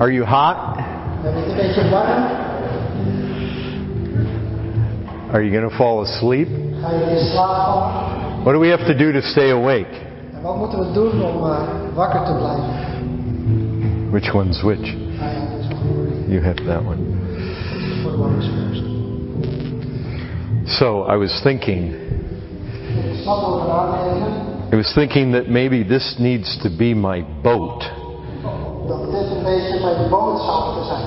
Are you hot? Ben je een beetje warm? Are you going to fall asleep? Ga je in slaap vallen? What do we have to do to stay awake? En wat moeten we doen om wakker te blijven? Which one's which? Ah ja, dat is goed. You have that one. For the one who's first. So I was thinking, Ik zat over na te denken I was thinking that maybe this needs to be my boat. dat dit een beetje mijn boot zou moeten zijn.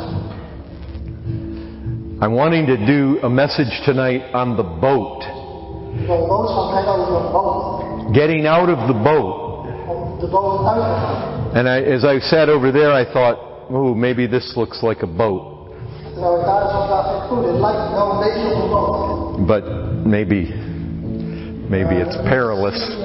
I'm wanting to do a message tonight on the boat. Ik wil een boodschap brengen over een boot. Getting out of the boat. Om de boot uit te gaan. And as I sat over there, I thought, oh, maybe this looks like a boat. Terwijl ik daar zat, dacht ik, goed, dit lijkt wel een beetje op een boot. But maybe it's perilous.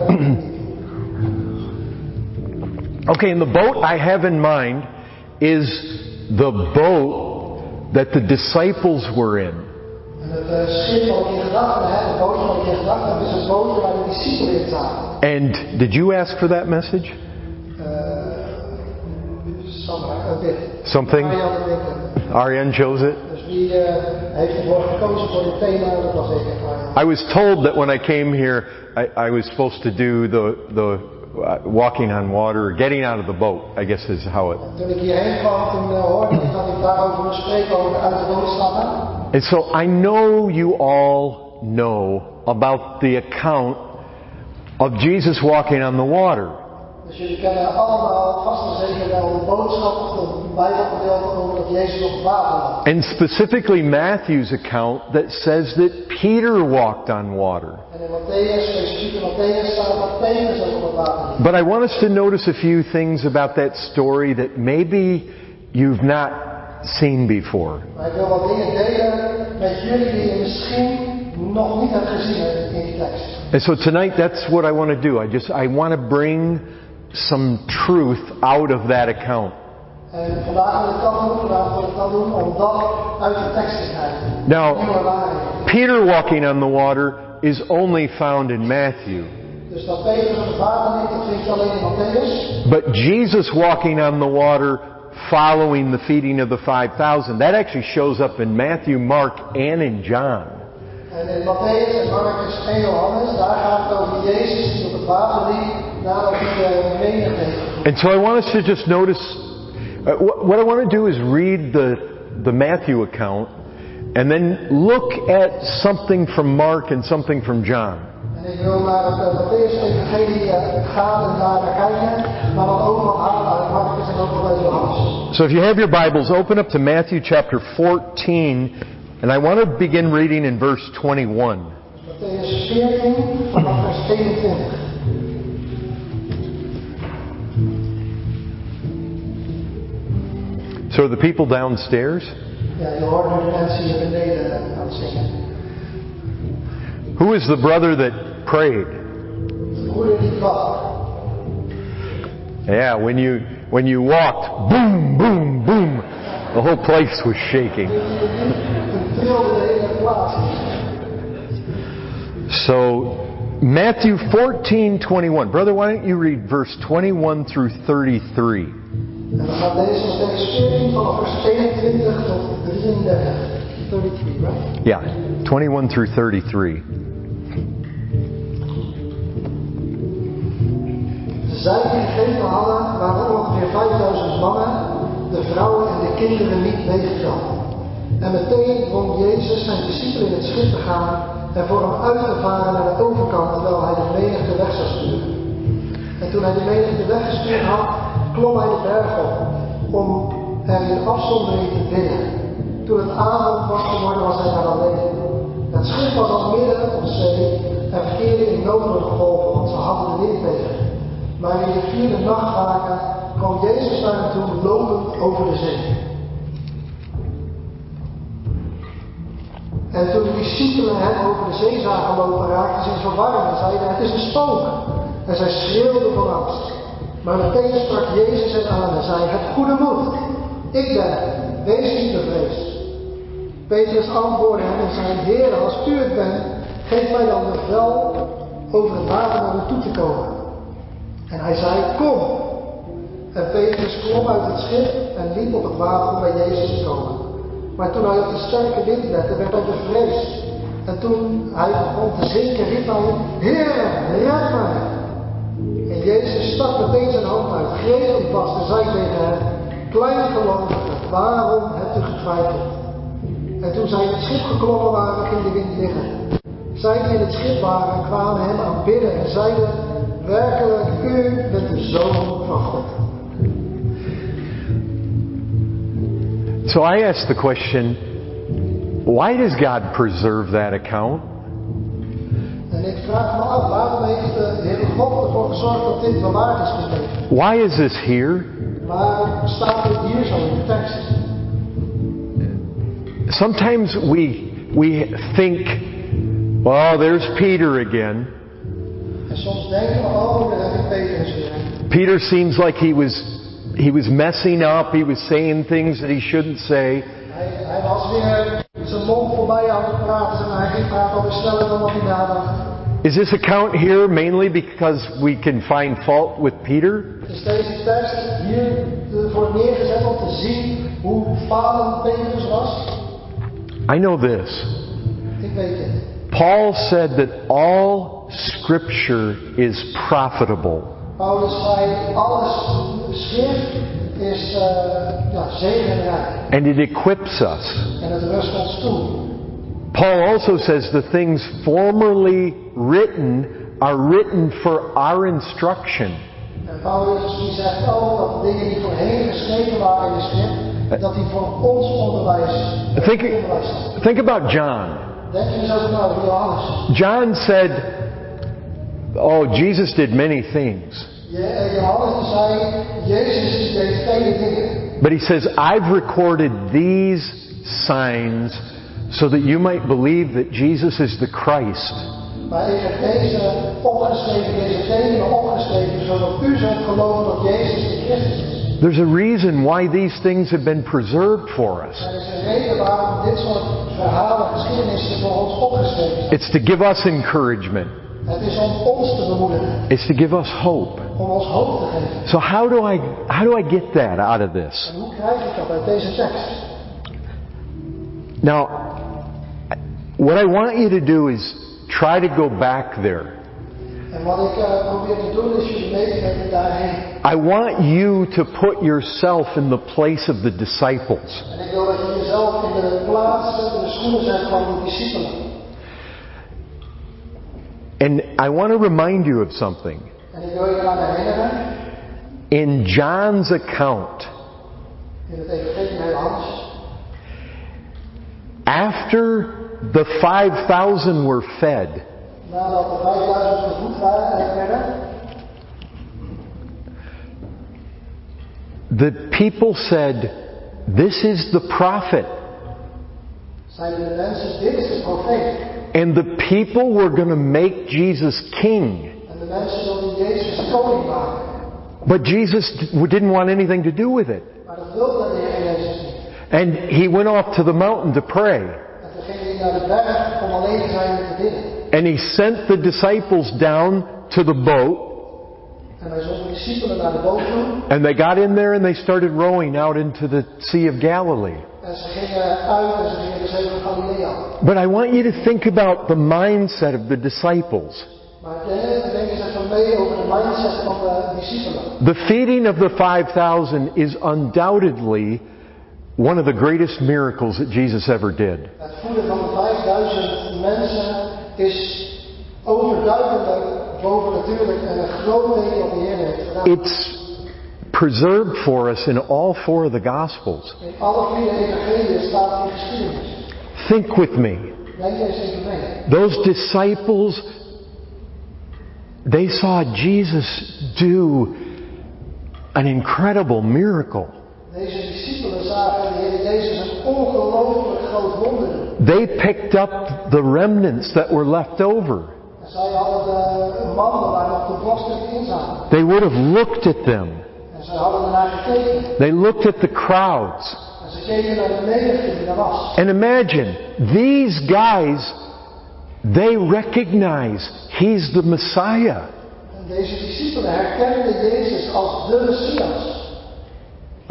Okay, and the boat I have in mind is the boat that the disciples were in. En het schip wat ik in gedachten heb, de boot wat ik in gedachten heb, is een boot waar de discipelen in zaten. And did you ask for that message? Something? Ariane chose it? Dus wie heeft ervoor gekozen voor dit thema? Dat was ik. I was told that when I came here, I was supposed to do the walking on water, getting out of the boat, I guess is how it. Toen ik hierheen kwam, toen hoorde ik dat ik daarover moest spreken, over uit de boot stappen. And so I know you all know about the account of Jesus walking on the water. Dus jullie kennen allemaal vast en zeker wel de boodschap of de Bijbelgedeelte over dat Jezus op het water lag. And specifically Matthew's account that says that Peter walked on water. En in Matthäus, specifiek in Matthäus, staat dat Petrus ook op het water liep. But I want us to notice a few things about that story that maybe you've not seen before. Maar ik wil wat dingen delen met jullie die je misschien nog niet hebt gezien in die tekst. And so tonight that's what I want to do. I want to bring some truth out of that account. En vandaag wil ik dat doen om dat uit de tekst te krijgen. Now, Peter walking on the water is only found in Matthew. Dus dat Petrus op het water liep, dat vind je alleen in Matthäus. But Jesus walking on the water following the feeding of the 5,000, that actually shows up in Matthew, Mark, and in John. En in Matthäus en Marcus en Johannes, daar gaat het over Jezus die op het water liep nadat hij de menigte heeft. And so I want us to just notice, what I want to do is read the Matthew account and then look at something from Mark and something from John. En ik wil naar het Matthäus-evangelie gaan en daar naar kijken, maar dan ook wat halen uit Marcus en ook uit Johannes. So if you have your Bibles, open up to Matthew chapter 14, and I want to begin reading in verse 21. Matthäus 14, vanaf vers 21. So are the people downstairs? Ja, je hoort nu de mensen hier beneden aan het zingen. Who is the brother that prayed? De broeder die bad. Yeah, when you walked, boom, boom, boom, the whole place was shaking. Het trilde de hele plaats. So, Matthew 14:21. Brother, why don't you read verse 21 through 33? En dan gaat deze Matthäus 14 vanaf vers 21 tot 33. 33, right? Yeah, 21 through 33. Zij die gegeten hadden, waren ongeveer 5000 mannen, de vrouwen en de kinderen niet meegeteld. En meteen dwong Jezus zijn discipelen in het schip te gaan en voor hem uit te varen naar de overkant terwijl hij de menigte weg zou sturen. En toen hij de menigte weggestuurd had, klom hij de berg op om er in afzondering te bidden. Toen het avond was geworden, was hij daar alleen. Het schip was al midden op zee en verkeerde in noordelijke golven, want ze hadden de wind tegen. Maar in de 4e nachtwaken kwam Jezus naar hem toe lopend over de zee. En toen de discipelen hem over de zee zagen lopen, raakten ze in verwarring en zeiden: het is een spook. En zij schreeuwden van angst. Maar meteen sprak Jezus hen aan en zei: heb goede moed. Ik ben het. Wees niet bevreesd. Petrus antwoordde hem en zei: Heer, als u het bent, geef mij dan bevel over het water naar u toe te komen. En hij zei: kom. En Petrus klom uit het schip en liep op het water om bij Jezus te komen. Maar toen hij op de sterke wind lette, werd hij bevreesd. En toen hij begon te zinken, riep hij: Heere, red mij! En Jezus stak meteen zijn hand uit, greep hem vast en zei tegen hem: Kleingelovige, waarom hebt u getwijfeld? En toen zij in het schip geklommen waren, ging de wind liggen. Zij die in het schip waren, kwamen hem aanbidden en zeiden: Werkelijk, u bent de Zoon van God. So I asked the question, why does God preserve that account? En ik vraag me af, waarom heeft de Heere God ervoor gezorgd dat dit bewaard is gebleven? Why is this here? Waarom staat dit hier zo in de tekst? Sometimes we think, well, there's Peter again. En soms denken we, oh, daar heb ik Petrus weer. Peter seems like he was messing up. He was saying things that he shouldn't say. Hij was weer zijn mond voorbij aan het praten en hij ging praten alweer sneller dan wat hij nadacht. Is this account here mainly because we can find fault with Peter? Is deze tekst hier voor neergezet om te zien hoe falend Petrus was? I know this. Ik weet het. Paul said that all Scripture is profitable. Paulus zei, alles schrift is zegenrijk. And it equips us. En het rust ons toe. Paul also says the things formerly written are written for our instruction. En Paulus die zegt ook dat de dingen die voorheen geschreven waren in de schrift, dat die voor ons onderwijs zijn. Think about John. Denk je eens over Johannes. John said, oh, Jesus did many things. Johannes zei, Jezus deed vele dingen. But he says, I've recorded these signs so that you might believe that Jesus is the Christ. Maar ik heb deze tekenen opgeschreven, zodat u zult geloven dat Jezus de Christus is. There's a reason why these things have been preserved for us. Er is een reden waarom dit soort verhalen, geschiedenissen voor ons opgeschreven zijn. It's to give us encouragement. Het is om ons te bemoedigen. It's to give us hope. Om ons hoop te geven. So how do I get that out of this? En hoe krijg ik dat uit deze tekst? Now, what I want you to do is try to go back there. En wat ik probeer te doen is jullie mee te nemen daarheen. I want you to put yourself in the place of the disciples. En ik wil dat je jezelf in de plaats zet, in de schoenen zet van de discipelen. And I want to remind you of something. En ik wil je eraan herinneren. In John's account, In het evangelie van Johannes. after the 5,000 were fed, Nadat de 5000 gevoed werden. the people said, "This is the prophet." Zeiden de mensen, dit is de profeet. And the people were going to make Jesus king. En de mensen wilden Jezus koning maken. But Jesus didn't want anything to do with it. Maar dat wilde de Heer Jezus niet. And he went off to the mountain to pray. En toen ging hij naar de berg om alleen te zijn en te bidden. And he sent the disciples down to the boat. En hij zond de discipelen naar de boot toe. And they got in there and they started rowing out into the Sea of Galilee. En ze gingen uit en ze gingen de zee van Galilea. But I want you to think about the mindset of the disciples. Maar denk eens even mee over de mindset van de discipelen. The feeding of the 5,000 is undoubtedly one of the greatest miracles that Jesus ever did. Het voeden van de 5000 mensen is overduidelijk bovennatuurlijk en een groot teken dat de Heer heeft gedaan. It's preserved for us in all four of the Gospels. In alle 4 evangelieën staat die geschiedenis. Think with me. Denk eens even mee. Those disciples, they saw Jesus do an incredible miracle. Deze discipelen zagen de Heer Jezus een ongelooflijk groot wonder doen. They picked up the remnants that were left over. En zij hadden de mannen waar nog de brokstukken in zaten. They would have looked at them. En zij hadden ernaar gekeken. They looked at the crowds. En ze keken naar de menigte die er was. And imagine, these guys, they recognize He's the Messiah. En deze discipelen herkenden Jezus als de Messias.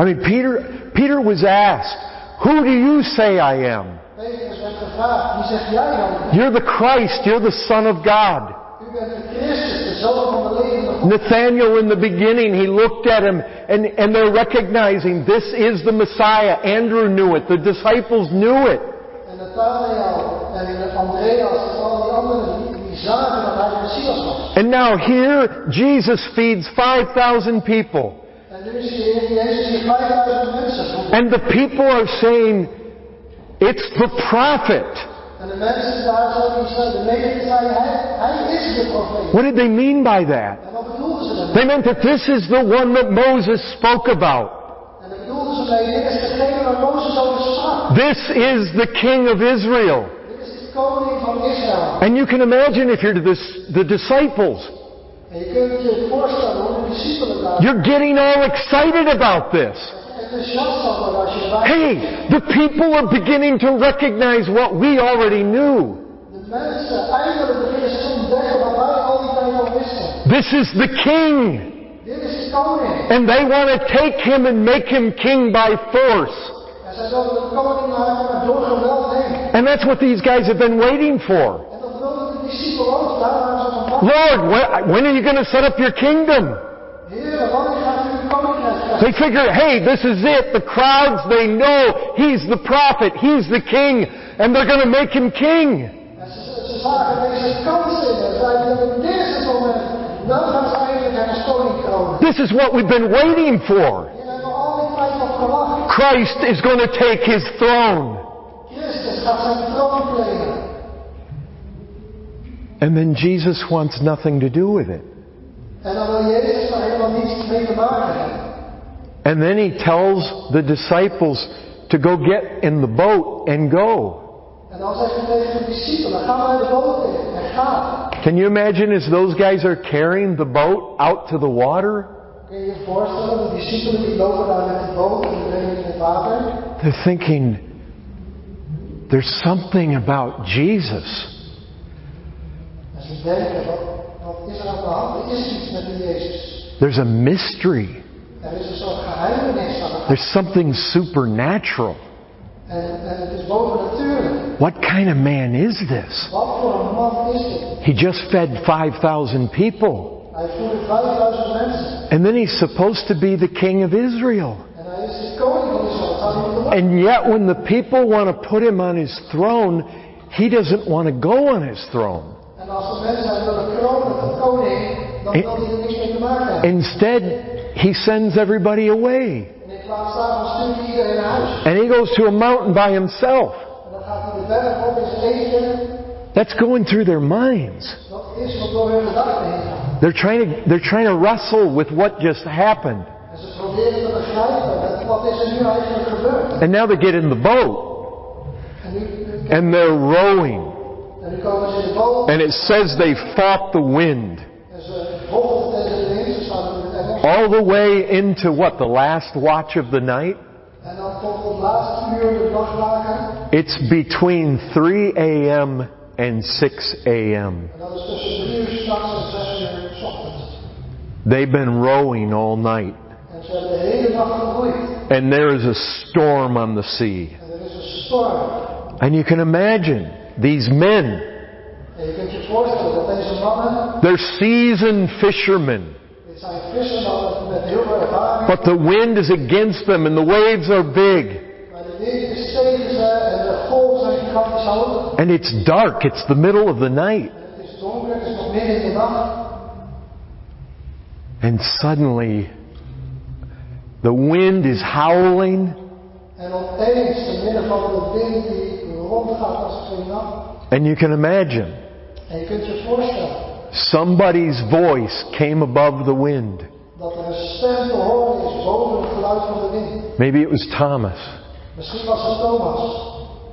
I mean, Peter was asked, "Who do you say I am?" Petrus werd gevraagd, wie zeg jij dan? You're the Christ, you're the Son of God. U bent de Christus, de Zoon van de levende God. Nathanael in the beginning, he looked at him and they're recognizing this is the Messiah. Andrew knew it. The disciples knew it. En Nathanael en Andreas en al die anderen, die zagen dat hij de Messias was. And now here, Jesus feeds 5,000 people. En nu zie je Jezus hier 5000 mensen voeden. And the people are saying, it's the prophet. En de mensen daar zo, de menigte zeiden, hij is de profeet. What did they mean by that? En wat bedoelden ze daarmee? They meant that this is the one that Moses spoke about. En daar bedoelden ze mee, dit is degene waar Mozes over sprak. This is the King of Israel. Dit is de koning van Israël. And you can imagine if you're the disciples, En je kunt je voorstellen hoe de discipelen daar you're getting all excited about this. enthousiast van worden als je erbij Hey, the people are beginning to recognize what we already knew. de mensen eindelijk beginnen ze te ontdekken wat wij al die tijd al wisten. This is the King. Dit is de koning. And they want to take him and make him king by force. En zij wilden de koning maken, maar door geweld heen. And that's what these guys have been waiting for. En dat wilden de discipelen ook. Daar waren ze van wachten. Lord, when are you going to set up your kingdom? Heer, wanneer gaat u uw koninkrijk krijgen? They figure, hey, this is it. The crowds, they know he's the prophet, he's the king, and they're going to make him king. En ze zagen deze kans in. En zeiden, dit is het moment. Dan gaan ze eindelijk hem als koning kronen. This is what we've been waiting for. Hier hebben we al die tijd op gewacht. Christ is going to take his throne. Christus gaat zijn troon claimen. And then Jesus wants nothing to do with it. En dan wil Jezus daar helemaal niets mee te maken hebben. And then he tells the disciples to go get in the boat and go. En dan zegt hij tegen de discipelen, ga maar de boot in en ga. Can you imagine as those guys are carrying the boat out to the water? Kun je je voorstellen, de discipelen die lopen daar met de boot en die brengen in het water. They're thinking, there's something about Jesus. En ze denken, wat is er aan de hand? Er is iets met die Jezus. There's a mystery. Er is een soort geheimenis aan de hand. There's something supernatural. En het is bovennatuurlijk. What kind of man is this? Wat voor een man is dit? He just fed 5,000 people. Hij voerde 5000 mensen. And then he's supposed to be the king of Israel. En hij is de koning van Israël. Zou hij moeten And yet when the people want to put him on his throne, he doesn't want to go on his throne. En als de mensen hem willen kronen tot koning, dan wil hij er niks mee te maken hebben. Instead, he sends everybody away. En in plaats daarvan stuurt hij iedereen naar huis. And he goes to a mountain by himself. En dan gaat hij de berg op in zijn eentje. That's going through their minds. Dat is wat door hun gedachten heen gaat. They're trying to wrestle with what just happened. En ze proberen te begrijpen met wat is er nu eigenlijk gebeurd. And now they get in the boat. En nu And they're rowing. komen ze in de boot. And it says they fought the wind. En ze volgen tegen de wind. Ze staan in het Engels. All the way into what? The last watch of the night? En dan tot het laatste uur de nachtwaken. It's between 3 a.m. and 6 a.m. En dat is tussen 3 uur 's nachts en 6 uur 's ochtends. They've been rowing all night. En ze hebben de hele nacht geroeid. And there is a storm on the sea. En er is een storm. And you can imagine these men, En je kunt je voorstellen dat deze mannen, they're seasoned fishermen. dit zijn vissermannen met heel veel ervaring. But the wind is against them and the waves are big. Maar de wind is tegen ze en de golven zijn gigantisch hoog. And it's dark. It's the middle of the night. En het is donker, het is nog midden in de nacht. And suddenly, the wind is howling. En opeens, te midden van de wind die rondgaat als geen nacht. And you can imagine, En je kunt je voorstellen somebody's voice came above the wind. dat er een stem te horen is boven het geluid van de wind. Maybe it was Thomas. Misschien was het Thomas.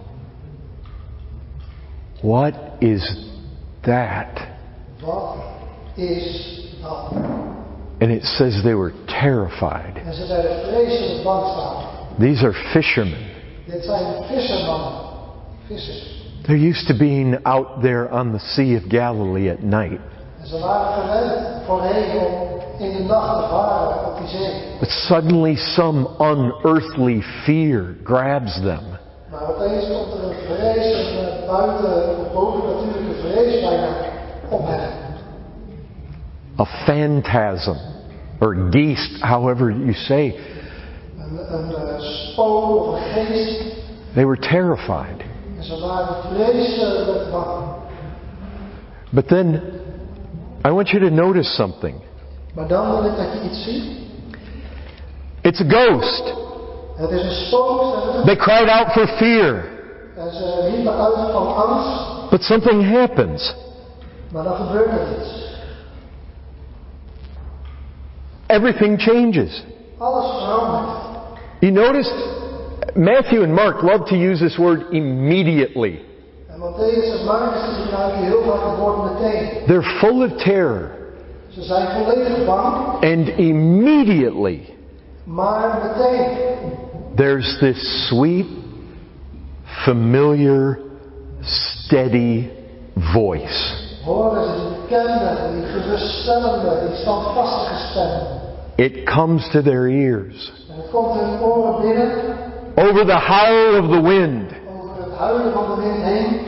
What is that? Wat is dat? And it says they were terrified. En ze werden vreselijk bang staan. These are fishermen. Dit zijn vissermannen. Vissers. They're used to being out there on the Sea of Galilee at night. En ze waren gewend voorheen om in de nacht te varen op die zee. But suddenly some unearthly fear grabs them. Maar opeens komt er een vrees, een bovennatuurlijke vrees bijna op hen. A phantasm, or geist, however you say. Een spook of een geest. They were terrified. En ze waren vreselijk bang. But then, I want you to notice something. Maar dan wil ik dat je iets ziet. It's a ghost. Het is een spook. They cried out for fear. En ze riepen uit van angst. But something happens. Maar dan gebeurt er iets. Everything changes. Alles verandert. You noticed Matthew and Mark love to use this word immediately. En Matthäus en Marcus gebruiken heel vaak het woord meteen. They're full of terror. Ze zijn volledig bang. And immediately Maar meteen. there's this sweet, familiar, steady voice. Horen ze die bekende, die geruststellende, die standvastige stem. It comes to their ears. En het komt in hun oren binnen. Over the howl of the wind. Over het huilen van de wind heen.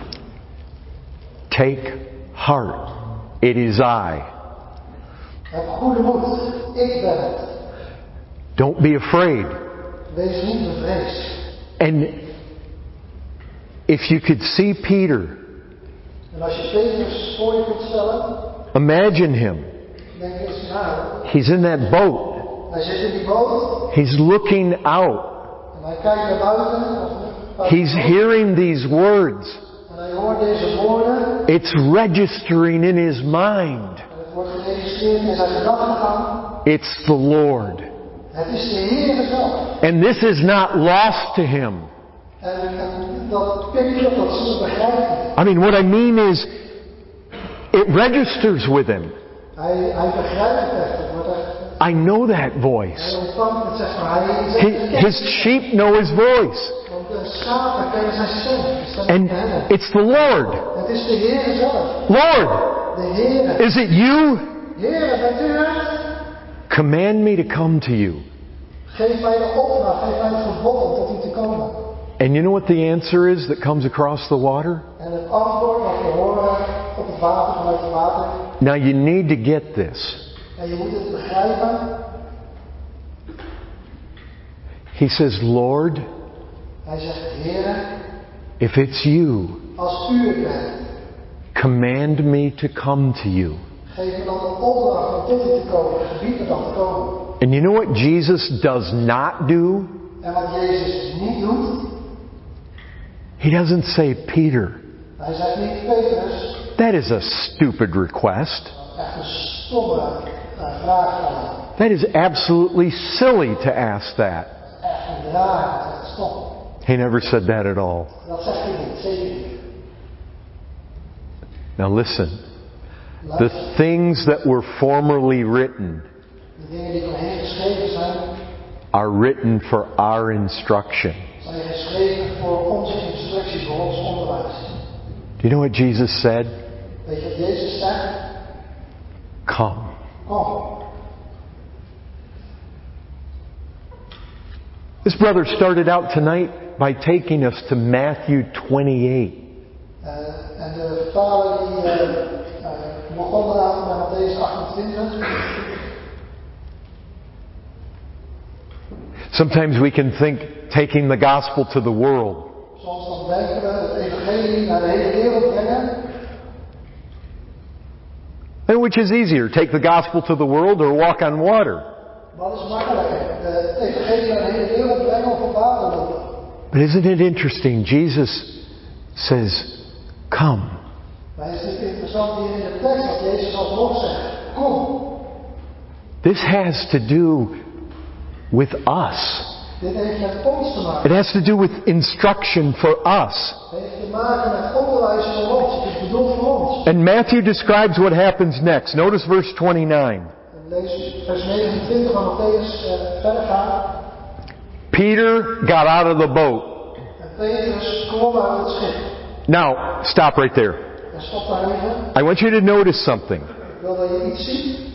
Take heart. It is I. Heb goede moed. Ik ben het. Don't be afraid. Wees niet bevreesd. And if you could see Peter, En als je Petrus voor je kunt stellen, imagine him. denk eens na. He's in that boat. Hij zit in die boot. He's looking out. En hij kijkt naar buiten. He's hearing these words. En hij hoort deze woorden. It's registering in his mind. En het wordt geregistreerd in zijn gedachtegang. It's the Lord. Het is de Heer zelf. And this is not lost to him. En dat pikt je op, dat begrijpt hij. I mean, what I mean is, it registers with him. Hij begrijpt het echt. Het wordt echt. I know that voice. Hij ontvangt het, zeg maar. Hij His sheep know his voice. Want de schapen kennen zijn stem. De stem And van hem. it's the Lord. Het is de Heer zelf. Lord, De Heer. is it you? Heer, bent u het? Command me to come to you. Geef mij de opdracht, geef mij het verbod om tot u te komen. And you know what the answer is that comes across the water? En het antwoord wat we horen op het water, vanuit het water. Now you need to get this. En je moet het begrijpen. He says, Lord, Hij zegt, Heer, if it's you, als u het bent, command me to come to you. geef me dan de opdracht om tot u te komen. Gebied me dan te komen. And you know what Jesus does not do? En wat Jezus niet doet, He doesn't say, Peter, hij zegt niet, Petrus, that is a stupid request. echt een stomme vraag van hem. That is absolutely silly to ask that. Echt raar, echt stom. He never said that at all. Dat zegt hij niet, zeker niet. Now listen. The things that were formerly written De dingen die voorheen geschreven zijn, are written for our instruction. zijn geschreven voor onze instructie, voor ons onderwijs. Do you know what Jesus said? Weet je wat Jezus zegt? Come. Kom. This brother started out tonight by taking us to Matthew 28. En de vertaler die begon vanavond met Matthäus 28. Sometimes we can think taking the gospel to the world. Soms dan denken we het evangelie naar de hele wereld brengen. And which is easier, take the gospel to the world or walk on water? Wat is makkelijker? Het evangelie naar de hele wereld brengen of op water lopen? But isn't it interesting? Jesus says, come. Maar is het niet interessant hier in de tekst dat Jezus alsnog zegt, kom. This has to do with us. Dit heeft met ons te maken. It has to do with instruction for us. Het heeft te maken met onderwijs voor ons. Het is bedoeld voor ons. And Matthew describes what happens next. Notice verse 29. En lees vers 29 van Matthäus verder gaan. Peter got out of the boat. En Petrus klom uit het schip. Now, stop right there. En stop daar even. I want you to notice something. Ik wil dat je iets ziet.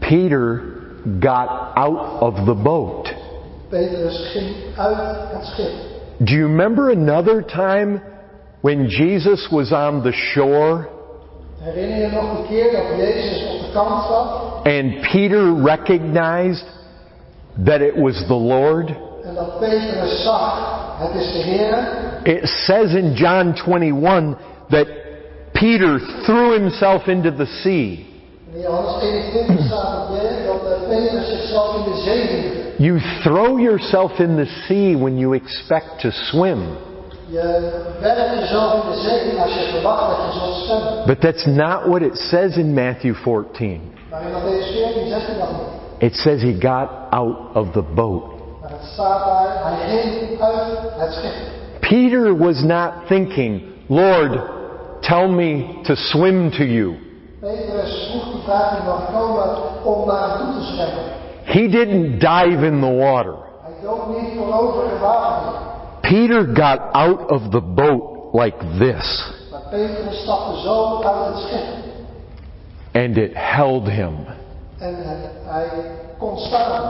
Peter got out of the boat. Petrus ging uit het schip. Do you remember another time when Jesus was on the shore? Herinner je nog een keer dat Jezus op de kant zat? And Peter recognized that it was the Lord? En dat Petrus zag, het is de Heer. It says in John 21 that Peter threw himself into the sea. In Johannes 21 staat dat Petrus zichzelf in de zee wierp. You throw yourself in the sea when you expect to swim. Je werpt jezelf in de zee als je verwacht dat je zult zwemmen. But that's not what it says in Matthew 14. Maar in Mattheüs 14 zegt hij dat niet. It says he got out of the boat. Maar het staat daar, hij ging uit het schip. Peter was not thinking, Lord, tell me to swim to you. Petrus vroeg die vraag die mag komen om naar hem toe te zwemmen. He didn't dive in the water. Hij dook niet voorover in water. Peter got out of the boat like this. Maar Petrus stapte zo uit het schip. And it held him. En hij kon staan.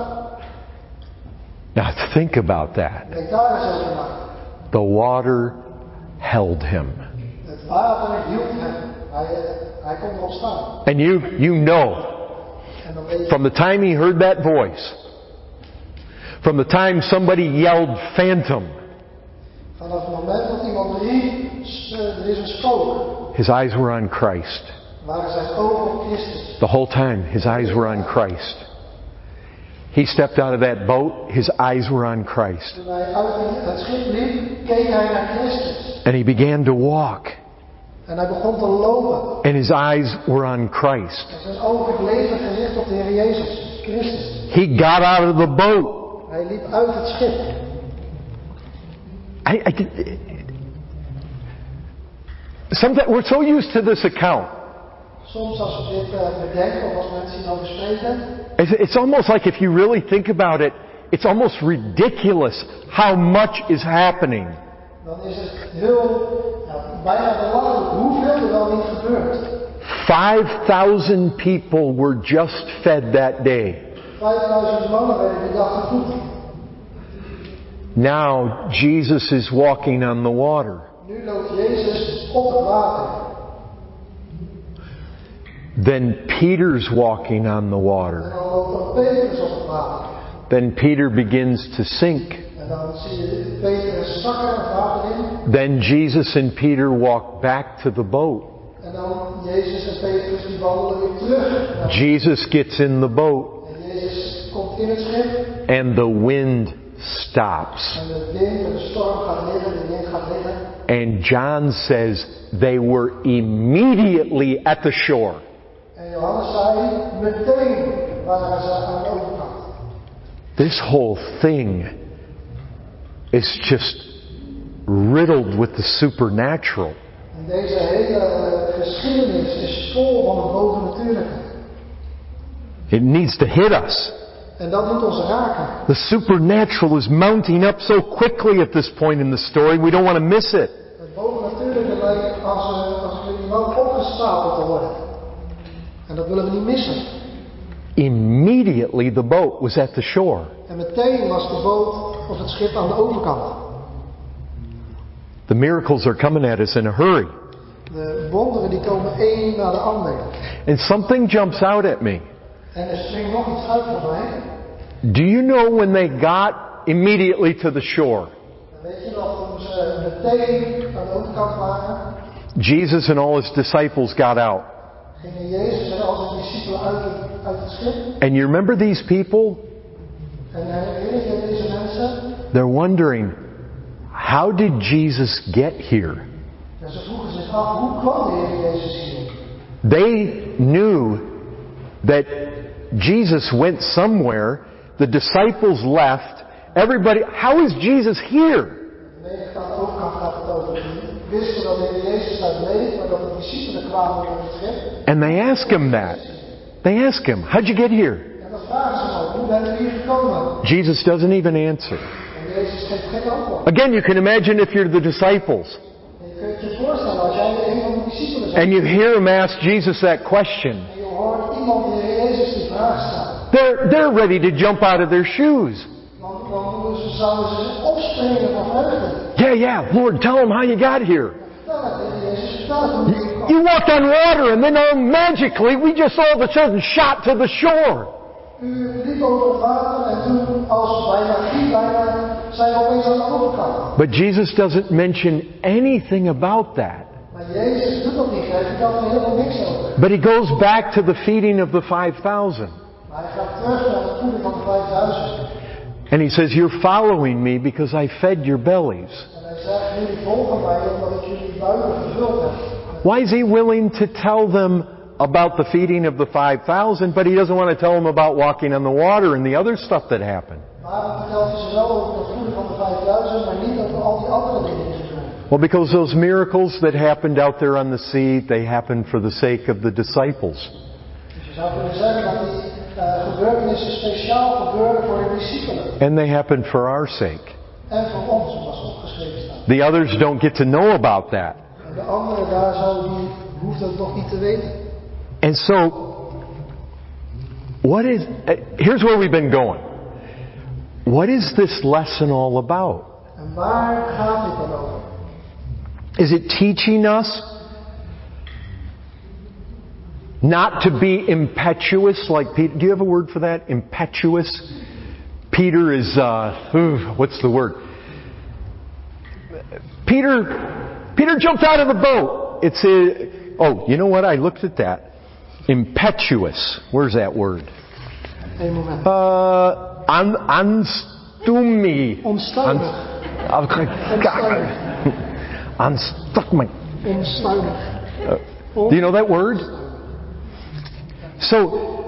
Now think about that. Denk daar eens over na. The water held him. Het water hield hem. Hij kon erop staan. And you know, En dan weet je, from the time he heard that voice, from the time somebody yelled phantom, vanaf het moment dat iemand riep, er is een spook, his eyes were on Christ. waren zijn ogen op Christus. The whole time his eyes were on Christ. He stepped out of that boat, his eyes were on Christ. Toen hij uit het schip liep, keek hij naar Christus. And he began to walk. En hij begon te lopen. And his eyes were on Christ. En zijn ogen bleven gericht op de Heer Jezus Christus. He got out of the boat. Hij liep uit het schip. Sometimes we're so used to this account. Soms als we dit bedenken of als mensen hierover spreken, It's almost like if you really think about it, it's almost ridiculous how much is happening. dan is het heel, bijna belachelijk hoeveel er wel niet gebeurt. 5,000 people were just fed that day. 5000 mannen werden die dag gevoed. Now Jesus is walking on the water. Nu loopt Jezus op het water. Then Peter's walking on the En water. dan loopt ook Petrus op het water. Then Peter begins to sink. En dan zie je Petrus zakken het water in. Then Jesus and Peter walk back to the boat. En dan Jezus en Petrus die wandelen weer terug. Jesus gets in the boat En Jezus komt in het schip. and the wind stops. En de wind en de storm gaat liggen, de wind gaat liggen. And John says they were immediately at the shore. En Johannes zei, meteen waren ze aan de overkant. This whole thing is just riddled with the supernatural. En deze hele geschiedenis is vol van het bovennatuurlijke. It needs to hit us. En dat moet ons raken. The supernatural is mounting up so quickly at this point in the story, we don't want to miss it. Het bovennatuurlijke lijkt als jullie wel opgestapeld te worden. En dat willen we niet missen. Immediately the boat was at the shore. En meteen was de boot of het schip aan de overkant. The miracles are coming at us in a hurry. De wonderen die komen één na de ander. And something jumps out at me. En er springt nog iets uit voor mij. Do you know when they got immediately to the shore? En weet je nog, toen ze meteen aan de overkant waren, Jesus and all his disciples got out. gingen Jezus en al zijn discipelen uit het schip. And you remember these people? En herinner je deze mensen? They're wondering, how did Jesus get here? En ze vroegen zich af, hoe kwam de Heer Jezus hier? They knew that Jesus went somewhere, the disciples left, everybody, how is Jesus here? De overkant gaat het over. Die wisten dat de Heer Jezus daar bleef, maar dat de discipelen kwamen op het schip. And they ask him that. They ask him, how'd you get here? En dan vragen ze ook, hoe bent u hier gekomen? Jesus doesn't even answer. En Jezus geeft geen antwoord. Again, you can imagine if you're the disciples En je kunt je voorstellen, als jij een van de discipelen bent, and you hear him ask Jesus that question. en je hoort iemand de Heer Jezus die vraag klaarstaan. They're ready to jump out of their shoes. Dan zouden ze opspringen van vreugde. Yeah, Lord, tell them how you got here. Vertel het tegen Jezus, vertel het hoe je kwam. You walked on water and then magically we just all of a sudden shot to the shore. U liep over het water en toen als bij magie zijn we opeens aan de overkant. But Jesus doesn't mention anything about that. Maar Jezus doet dat niet, hij vertelt er helemaal niks over. But he goes back to the feeding of the 5,000. Maar hij gaat terug naar het voeden van de 5000. And he says, you're following me because I fed your bellies. En hij zegt, jullie volgen mij omdat ik jullie buiken gevuld heb. Why is he willing to tell them about the feeding of the 5,000, but he doesn't want to tell them about walking on the water and the other stuff that happened? Waarom vertelt hij ze wel over het voeden van de 5000, maar niet over al die andere dingen die ze doen? Well, because those miracles that happened out there on the sea, they happened for the sake of the disciples. Dus je zou kunnen zeggen dat die gebeurtenissen speciaal gebeurden voor de discipelen. And they happened for our sake. En voor ons, zoals opgeschreven staat. The others don't get to know about that. En de anderen daar die hoeft het nog niet te weten. And so, here's where we've been going. What is this lesson all about? En waar gaat dit dan over? Is it teaching us not to be impetuous like Peter? Do you have a word for that? Impetuous? Peter is, what's the word? Peter jumped out of the boat. It's you know what? I looked at that. Impetuous. Where's that word? Eén moment. Anstumi. Onstuimig. Unstuckman. Onstuimig. Do you know that word? So,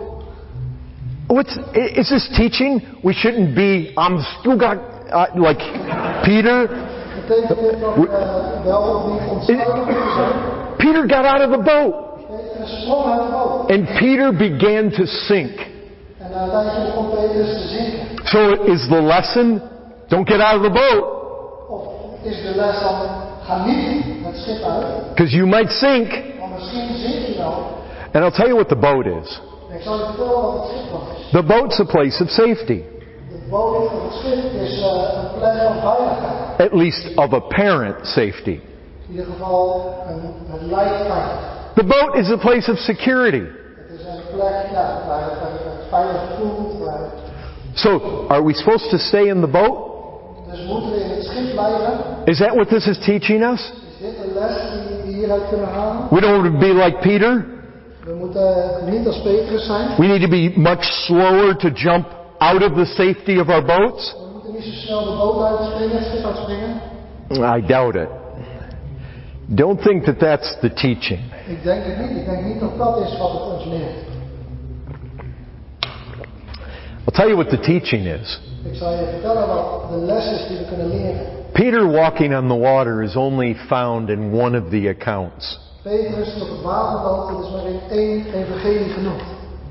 is this teaching? We shouldn't be like Peter. Betekent dit dat wel of niet onstuimig moeten zijn? Peter got out of the boat. Peter sprong uit de boot. And Peter began to sink. En na een tijdje begon Petrus te zinken. So is the lesson, don't get out of the boat. Of is de les dan, ga niet het schip uit. Because you might sink. Want misschien zink je wel. And I'll tell you what the boat is. Ik zal je vertellen wat het schip dan is. The boat's a place of safety. De boot of het schip is een plek van veiligheid. At least of apparent safety. In ieder geval het lijkt veilig. The boat is a place of security. Het is een plek waar het veilig voelt. So, are we supposed to stay in the boat? Dus moeten we in het schip blijven? Is that what this is teaching us? Is dit een les die we hieruit kunnen halen? We don't want to be like Peter. We moeten niet als Petrus zijn. We need to be much slower to jump out of the safety of our boats. We moeten niet zo snel de boot uitspringen, het schip uitspringen. I doubt it. Don't think that that's the teaching. Ik denk het niet. Ik denk niet dat dat is wat het ons leert. I'll tell you what the teaching is. Ik zal je vertellen wat de les is die we kunnen leren. Peter walking on the water is only found in one of the accounts. Petrus die op het water loopt, dat is maar in één evangelie genoemd.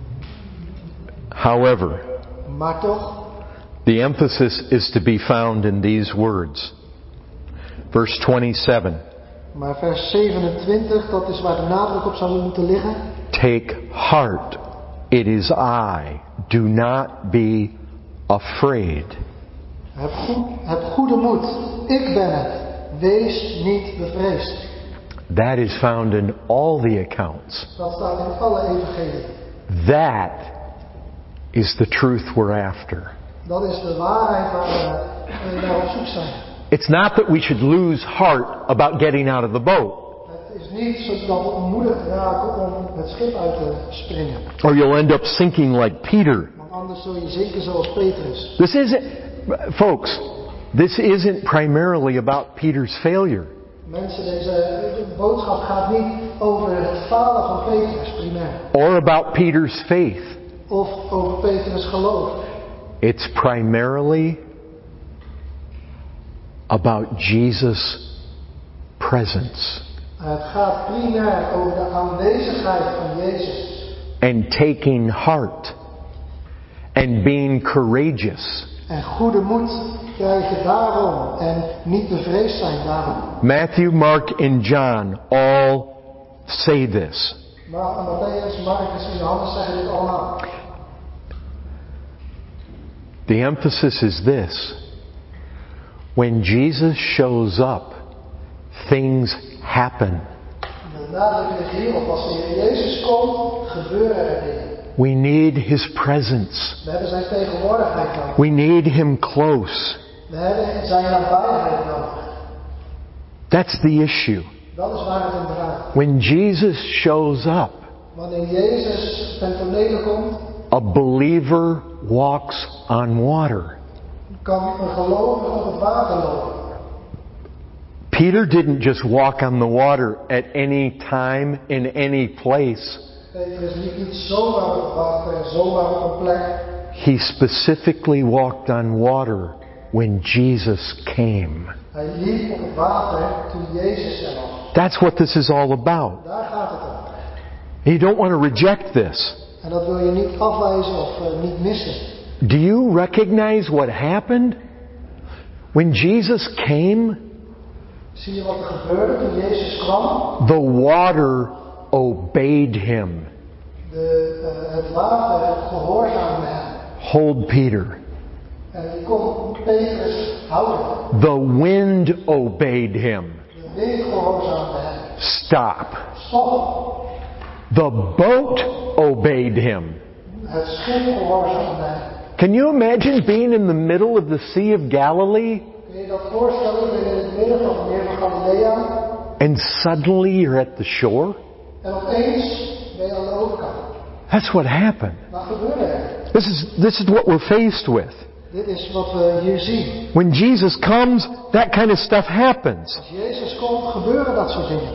However, Maar toch, the emphasis is to be found in these words. Verse 27. maar vers 27, dat is waar de nadruk op zou moeten liggen. Take heart, it is I. Do not be afraid. Heb goede moed, ik ben het. Wees niet bevreesd. That is found in all the accounts. Dat staat in alle evangelieën. That is the truth we're after. Dat is de waarheid waar we naar op zoek zijn. It's not that we should lose heart about getting out of the boat. Het is niet zo dat we ontmoedigd raken om het schip uit te springen. Or you'll end up sinking like Peter. Want anders zul je zinken zoals Petrus. Folks, this isn't primarily about Peter's failure. Mensen, deze boodschap gaat niet over het falen van Petrus primair. Or about Peter's faith. Of over Petrus geloof. It's primarily about Jesus' presence. Het gaat primair over de aanwezigheid van Jezus. And taking heart. And being courageous. En goede moed krijgen daarom. En niet bevreesd zijn daarom. Matthew, Mark, and John all say this. Maar Matthäus, Marcus en Johannes zeggen dit allemaal. The emphasis is this. When Jesus shows up, things happen. De nadruk ligt hierop. Als de Heer Jezus komt, gebeuren er dingen. We need His presence. We hebben zijn tegenwoordigheid nodig. We need Him close. We hebben zijn nabijheid nodig. That's the issue. Dat is waar het om draait. When Jesus shows up, Wanneer Jezus ten tonele komt, a believer walks on water. kan een gelovige op het water lopen. Peter didn't just walk on the water at any time, in any place. Petrus liep niet zomaar op het water en zomaar op een plek. He specifically walked on water when Jesus came. Hij liep op het water toen Jezus er was. That's what this is all about. Daar gaat het om. You don't want to reject this. En dat wil je niet afwijzen of niet missen. Do you recognize what happened? When Jesus came, Zie je wat er gebeurde toen Jezus kwam? the water obeyed Him. Het water gehoorzaamde hem. Hold Peter. En die kon Petrus houden. The wind obeyed Him. De wind gehoorzaamde hem. Stop. Stop. The boat obeyed Him. Het schip gehoorzaamde hem. Can you imagine being in the middle of the Sea of Galilee Kun je dat voorstellen? Je bent in het midden van het meer van Galilea. and suddenly you're at the shore? En opeens ben je aan de overkant. That's what happened. Wat gebeurde er? This is what we're faced with. Dit is wat we hier zien. When Jesus comes, that kind of stuff happens. Als Jezus komt, gebeuren dat soort dingen.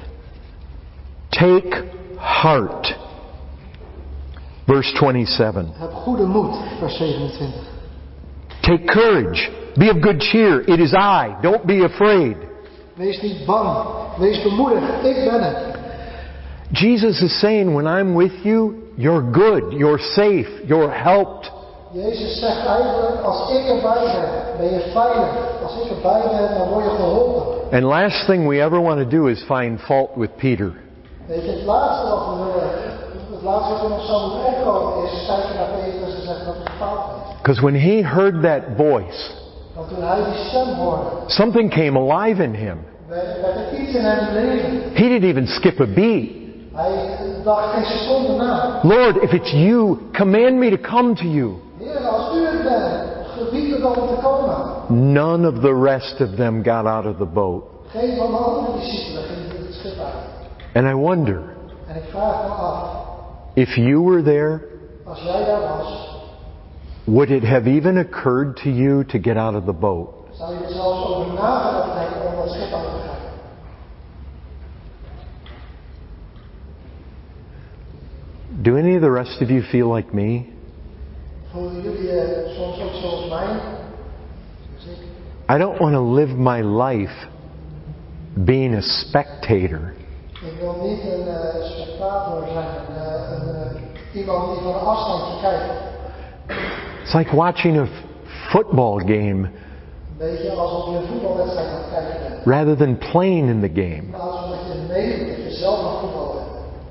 Take heart. Verse 27. Heb goede moed, vers 27. Take courage. Be of good cheer. It is I. Don't be afraid. Wees niet bang. Wees bemoedigd. Ik ben het. Jesus is saying, when I'm with you, you're good, you're safe, you're helped. Jezus zegt eigenlijk, als ik erbij ben je veilig. Als ik erbij ben, dan word je geholpen. And last thing we ever want to do is find fault with Peter. Weet je, het laatste wat er nog zou moeten opkomen is kijken naar Petrus en zeggen dat het fout is. Because when he heard that voice, Want toen hij die stem hoorde, something came alive in him. werd er iets in hem leven. He didn't even skip a beat. Hij dacht geen seconde na. Lord, if it's you, command me to come to you. Heer, als u het bent, gebied het dan om te komen. None of the rest of them got out of the boat. Geen van de andere discipelen ging het schip uit. And I wonder, En ik vraag me af, if you were there, als jij daar was, would it have even occurred to you to get out of the boat? zou je er zelfs over nagedacht hebben om dat schip uit te gaan? Do any of the rest of you feel like me? Voelen jullie je soms ook zoals mij? Dus I don't want to live my life being a spectator. ik wil niet een spectator zijn, iemand die van een afstandje kijkt. It's like watching a football game Een beetje alsof je een voetbalwedstrijd aan het kijken bent. rather than playing in the game. In plaats van dat je meedoet, dat je zelf aan voetbal bent.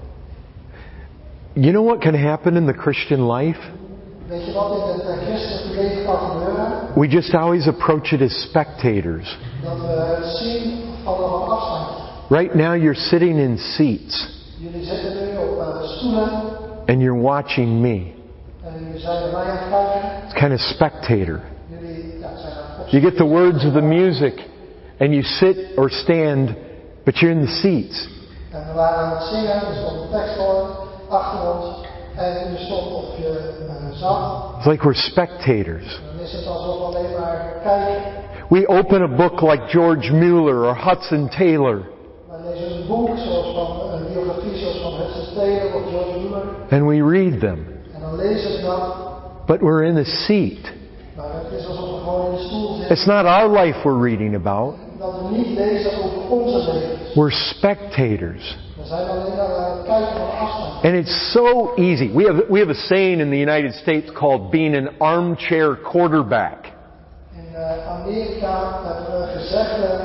You know what can happen in the Christian life? Weet je wat in het christelijke leven kan gebeuren? We just always approach it as spectators. Dat we het zien van een afstandje. Right now you're sitting in seats Jullie zitten nu op stoelen and you're watching me. en jullie zijn naar mij aan het kijken. It's kind of spectator. Jullie zijn aan het You get the words of the music and you sit or stand, but you're in the seats. En we waren aan het zingen, er stond een tekst voor achter ons. En je stond of je zat. It's like we're spectators. Dan is het alsof we alleen maar kijken. We open a book like George Mueller or Hudson Taylor We lezen een boek zoals van een biografie zoals van Hudson Taylor of George Mueller. and we read them. En dan lezen we dat. But we're in a seat. Maar het is alsof we gewoon in de stoel zitten. It's not our life we're reading about. Dat we niet lezen over onze levens. We're spectators. We zijn alleen maar aan het kijken van afstand. And it's so easy. We have a saying in the United States called being an armchair quarterback. In Amerika hebben we gezegde,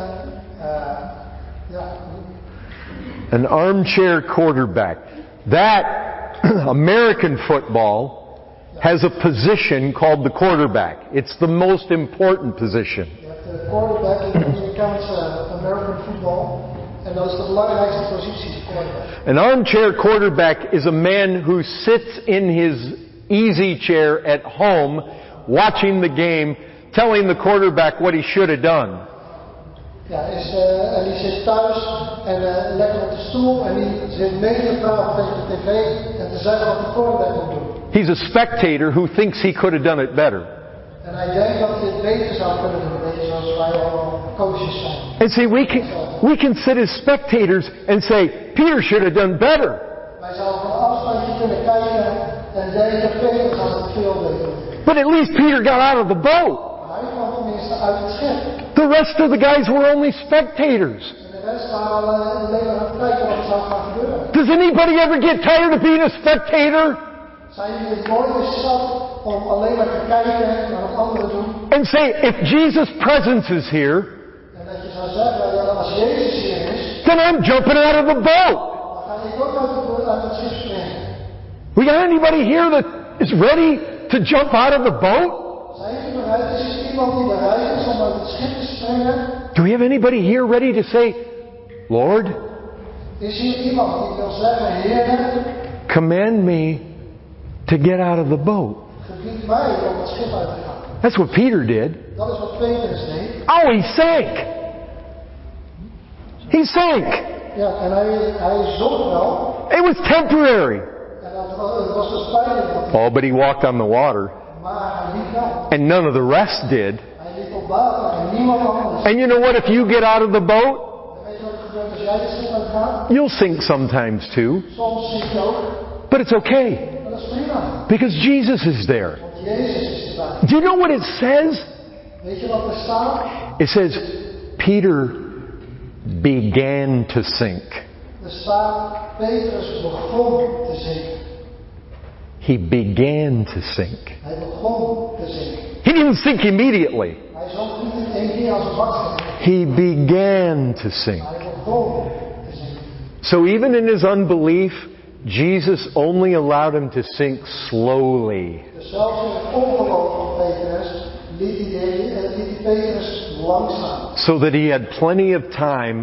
An armchair quarterback. That American football has a position called the quarterback. It's the most important position. Je hebt de quarterback in de Amerikaanse American football. En dat is de belangrijkste positie, de quarterback. An armchair quarterback is a man who sits in his easy chair at home, watching the game, telling the quarterback what he should have done. Ja, en die zit thuis en lekker op de stoel en die zit mee te praten tegen de tv en te zeggen wat de quarterback moet doen. He's a spectator who thinks he could have done it better. En hij denkt dat hij het beter zou kunnen doen, een beetje zoals wij allemaal coaches zijn. And see, we can sit as spectators and say, Peter should have done better. Wij zouden van een afstandje kunnen kijken en denken, Peter had het veel beter doen. But at least Peter got out of the boat. Maar hij kwam tenminste uit het schip. The rest of the guys were only spectators. En de rest waren alleen maar aan het kijken wat er zou gaan gebeuren. Does anybody ever get tired of being a spectator? Zijn jullie het nooit eens zat om alleen maar te kijken naar wat anderen doen? And say, if Jesus' presence is here, En dat je zou zeggen, ja, als Jezus hier is, then I'm jumping out of the boat. dan ga ik ook uit het schip springen. We got anybody here that is ready to jump out of the boat? Zijn jullie bereid? Is er iemand die bereid is om uit het schip te springen? Do we have anybody here ready to say, Lord, Is hier iemand die wil zeggen, Heer, command me to get out of the boat? gebied mij om het schip uit te gaan. That's what Peter did. Dat is wat Petrus deed. Oh, he sank. He sank. Ja, en hij zonk wel. It was temporary. En het was dus pijnlijk dat hij... Oh, but he walked on the water. Maar hij liep wel. And none of the rest did. Hij liep op water en niemand anders. And you know what? If you get out of the boat, En weet je wat er gebeurt als jij het schip uitgaat? you'll sink sometimes too. Soms zink je ook. But it's okay. Maar dat is prima. Because Jesus is there. Want Jezus is erbij. Do you know what it says? Weet je wat er staat? It says, Peter began to sink. Er staat, Petrus begon te zinken. He began to sink. Hij begon te zinken. He didn't sink immediately. Hij zonk niet in één keer als een baksteen. He began to sink. Hij begon te zinken. So even in his unbelief, Jesus only allowed him to sink slowly. Dus zelfs in het ongeloof van Petrus liet hij Petrus langzaam. So that he had plenty of time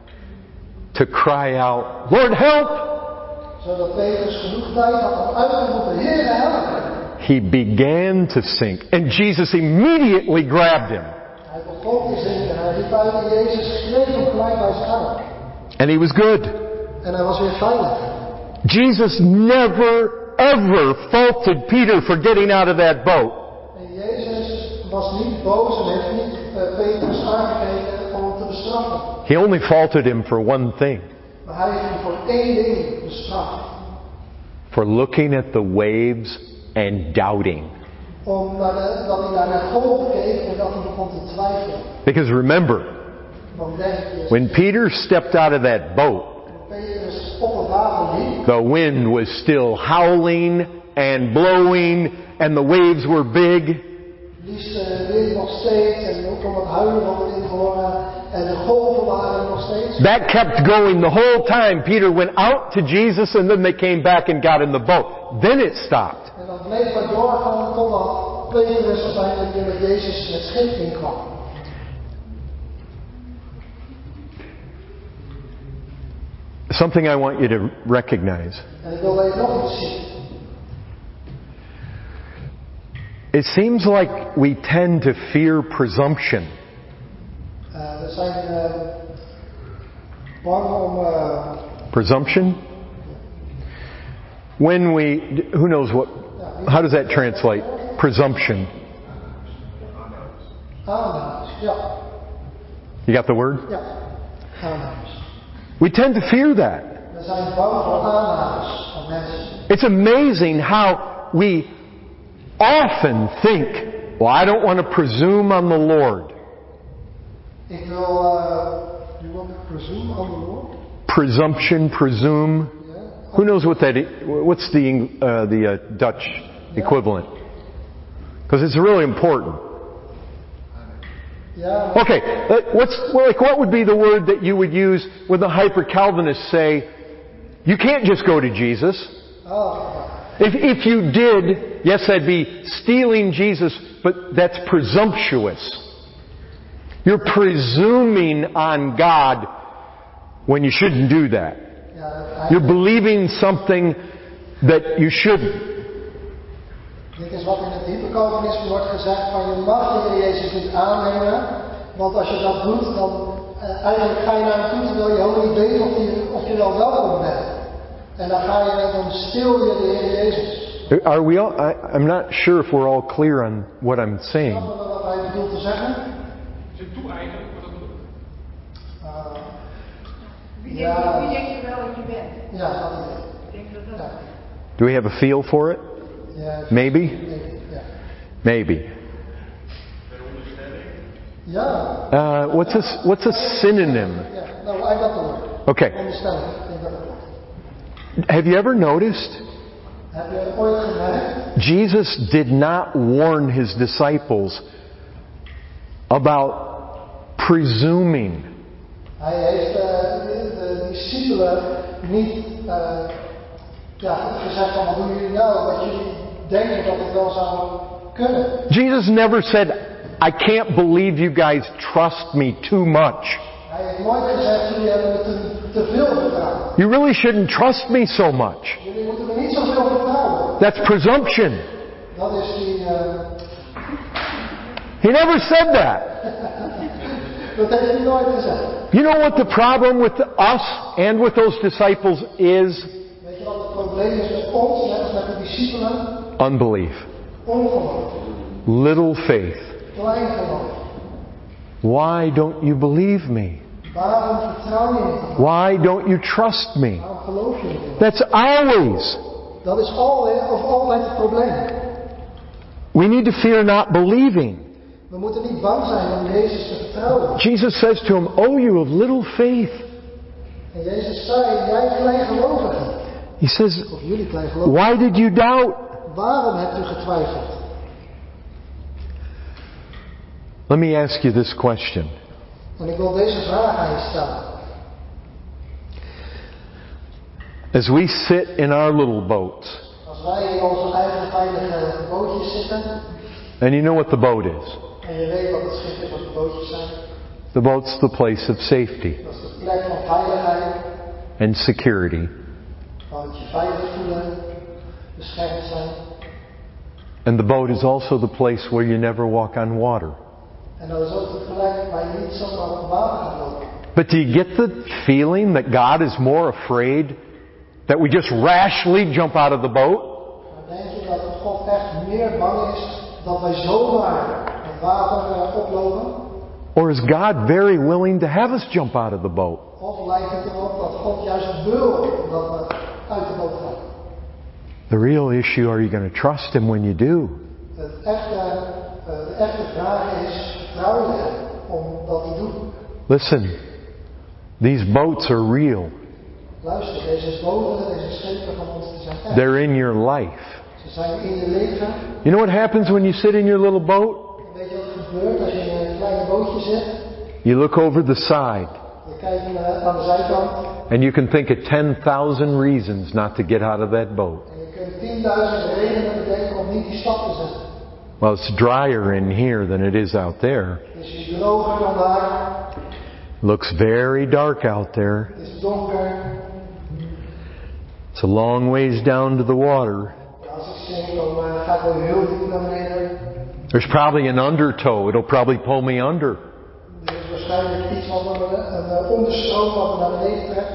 to cry out, Lord, help! Zodat Petrus genoeg tijd had om uit te roepen, Heer, help! He began to sink. And Jesus immediately grabbed him. Hij begon te zinken. Hij riep uit en Jezus greep hem gelijk bij zijn arm. And he was good. En hij was weer veilig. Jesus never, ever faulted Peter for getting out of that boat. En Jezus was niet boos en heeft niet Petrus aangekeken om hem te bestraffen. He only faulted him for one thing. Maar hij heeft hem voor één ding bestraft. For looking at the waves and doubting. Dat hij naar de golf keek en dat hij begon te twijfelen. Because remember, Want denk je, when Peter stepped out of that boat, Petrus op het water liep, the wind was still howling and blowing and the waves were big. blies de wind nog steeds en ook kon het huilen van de wind horen en de golven waren nog steeds. That kept going the whole time. Peter went out to Jesus and then they came back and got in the boat. Then it stopped. En dat bleef maar doorgaan totdat Petrus uiteindelijk weer met Jezus het schip inkwam. Something I want you to recognize. En ik wil dat je nog iets zien. It seems like we tend to fear presumption. We zijn bang om... Presumption? When we, who knows what, how does that translate? Presumption. Aannames, ja. You got the word? Ja, aannames. We tend to fear that. We zijn bang voor aannames van mensen. It's amazing how we often think, well, I don't want to presume on the Lord. Ik wil... you want to presume on the Lord? Presumption, presume. Ja. Who knows what that is? What's the Dutch equivalent? Because it's really important. Ja, Okay, what would be the word that you would use when the hyper-Calvinists say, you can't just go to Jesus? oh, If you did, yes, that'd be stealing Jesus, but that's presumptuous. You're presuming on God when you shouldn't do that. You're believing something that you shouldn't. Dit is wat in het hypercalvinisme wordt gezegd van je mag de Heer Jezus niet aannemen, want als je dat doet, dan eigenlijk ga je naar hem toe terwijl je helemaal niet weet of je wel welkom bent. En dan stil je de Heer Jezus. Are we all? I'm not sure if we're all clear on what I'm saying. Snap je wat hij bedoelt te zeggen? Zijn toe-eigenen wordt dat Wie denk je wel dat je bent? Ja, dat is het. Ik denk dat dat... Do we have a feel for it? Ja, Maybe? ja. Maybe. Ja. What's a synonym? Ja, nou, I got the word. Okay. Onderstelling. Ik denk dat het wordt. Have you ever noticed? Heb je ooit gemerkt? Jesus did not warn his disciples about presuming. Hij heeft de discipelen niet gezegd van wat doen jullie nou? Dat jullie denken dat het wel zou kunnen. Jesus never said, I can't believe you guys trust me too much. Hij heeft nooit gezegd, jullie hebben me te veel vertrouwen. You really shouldn't trust me so much. Jullie moeten me niet zoveel vertrouwen. That's presumption. Dat is die... He never said that. Dat heeft hij nooit gezegd. You know what the problem with us and with those disciples is? Weet je wat het probleem is met ons, net als met de discipelen? Unbelief. Ongeloof. Little faith. Klein geloof. Why don't you believe me? Waarom vertrouw je niet? Why don't you trust me? Waarom geloof je niet? That's always. Dat is altijd het probleem. We need to fear not believing. We moeten niet bang zijn om Jezus te vertrouwen. Jesus says to him, oh, you have little faith. En Jezus zei, jij kleingelovige. He says, Of jullie kleingelovigen. why did you doubt? Waarom hebt u getwijfeld? Let me ask you this question. En ik wil deze vraag aan je stellen. As we sit in our little boats, Als wij in onze eigen veilige bootjes zitten, and you know what the boat is. en je weet wat het schip is, wat de bootjes zijn. The boat's the place of safety Dat is de plek van veiligheid, and security. van het je veilig voelen, beschermd zijn. And the boat is also the place where you never walk on water. En dat is ook de plek waar je niet zomaar op water gaat lopen. But do you get the feeling that God is more afraid that we just rashly jump out of the boat? Maar denk je dat God echt meer bang is dat wij zomaar het water oplopen? Or is God very willing to have us jump out of the boat? Of lijkt het erop dat God juist wil dat we uit de boot gaan? The real issue, are you going to trust Him when you do? De echte vraag is, vertrouw je hem om dat te doen? Listen, these boats are real. Luister, deze boten, deze schepen van ons, die zijn echt. They're in your life. Ze zijn in je leven. You know what happens when you sit in your little boat? En weet je wat er gebeurt als je in een kleine bootje zit? You look over the side. Je kijkt aan de zijkant. And you can think of 10,000 reasons not to get out of that boat. En je kunt 10.000 redenen bedenken om niet die stap te zetten. Well, it's drier in here than it is out there. Het is droger dan daar. Looks very dark out there. Het is donker. It's a long ways down to the water. Als ik zing, dan ga ik wel heel diep naar beneden. There's probably an undertow. It'll probably pull me under. Er is waarschijnlijk iets wat een onderstroom wat me naar beneden trekt.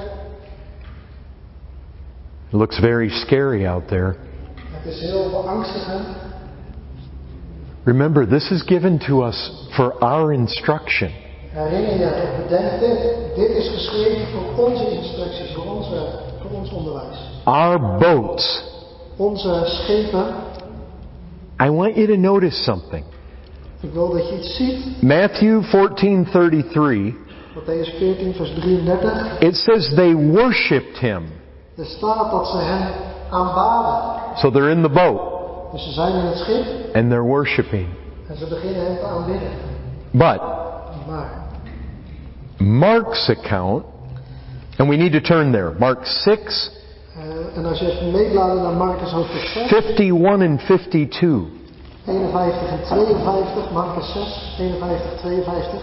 It looks very scary out there. Het is heel beangstigend. Remember, this is given to us for our instruction. Herinner je, of bedenk dit. Dit is geschreven voor onze instructies, voor ons onderwijs. Our boats. Onze schepen. I want you to notice something. Ik wil dat je iets ziet. Matthew 14:33. Matthäus 14, vers 33. It says they worshipped Him. Er staat dat ze hem aanbaden. So they're in the boat. Dus ze zijn in het schip. And they're worshiping. En ze beginnen hem te aanbidden. But Maar Mark's account, and we need to turn there. Mark 6, En als je even meebladert naar Marcus hoofdstuk 6. 51 and 52. 51 en 52. Marcus 6, 51, 52.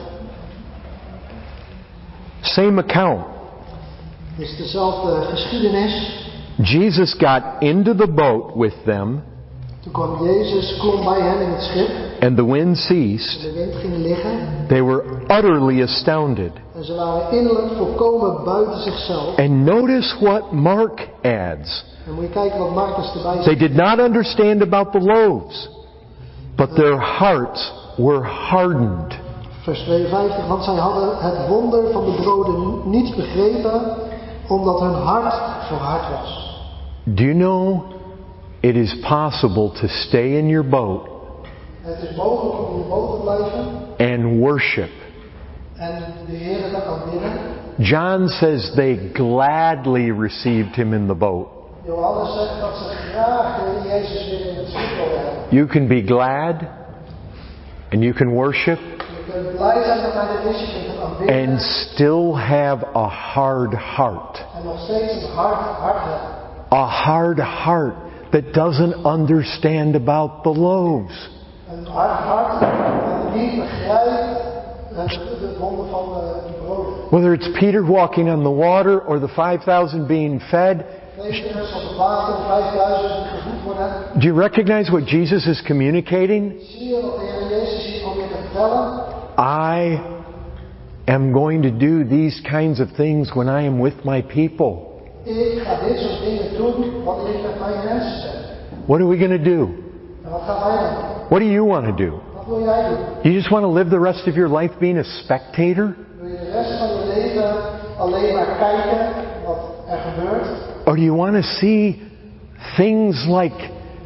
Same account. Het is dezelfde geschiedenis. Jesus got into the boat with them, Toen kwam Jezus, klom bij hen in het schip. and the wind En ceased. de wind ging liggen. They were utterly astounded. En ze waren innerlijk volkomen buiten zichzelf. And notice what Mark adds. En moet je kijken wat Marcus erbij They zegt. did not understand about the loaves, but their hearts were hardened. Vers 52. Want zij hadden het wonder van de broden niet begrepen, omdat hun hart verhard was. Do you know it is possible to stay in your boat Het is mogelijk om in de boot te blijven and worship? en de Heer te aanbidden. John says they gladly received him in the boat. Johannes zegt dat ze graag de Heer Jezus weer in het schip wilden hebben. You can be glad and you can worship Je kunt blij zijn dat hij er is, je kunt hem aanbidden and still have a hard heart. en nog steeds een hart hebben. A hard heart that doesn't understand about the loaves. Een hart dat niet begrijpt het wonder van de broden. Whether it's Peter walking on the water or the 5,000 being fed, Petrus als het water 5000 gevoed worden. do you recognize what Jesus is communicating? Zie je wat de Heer Jezus hier probeert te vertellen? I am going to do these kinds of things when I am with my people. Ik ga dit soort dingen doen wanneer ik met mijn mensen ben. What are we going to do? En wat gaan wij doen? What do you want to do? Wat wil jij doen? You just want to live the rest of your life being a spectator? Wil je de rest van je leven alleen maar kijken wat er gebeurt? Or do you want to see things like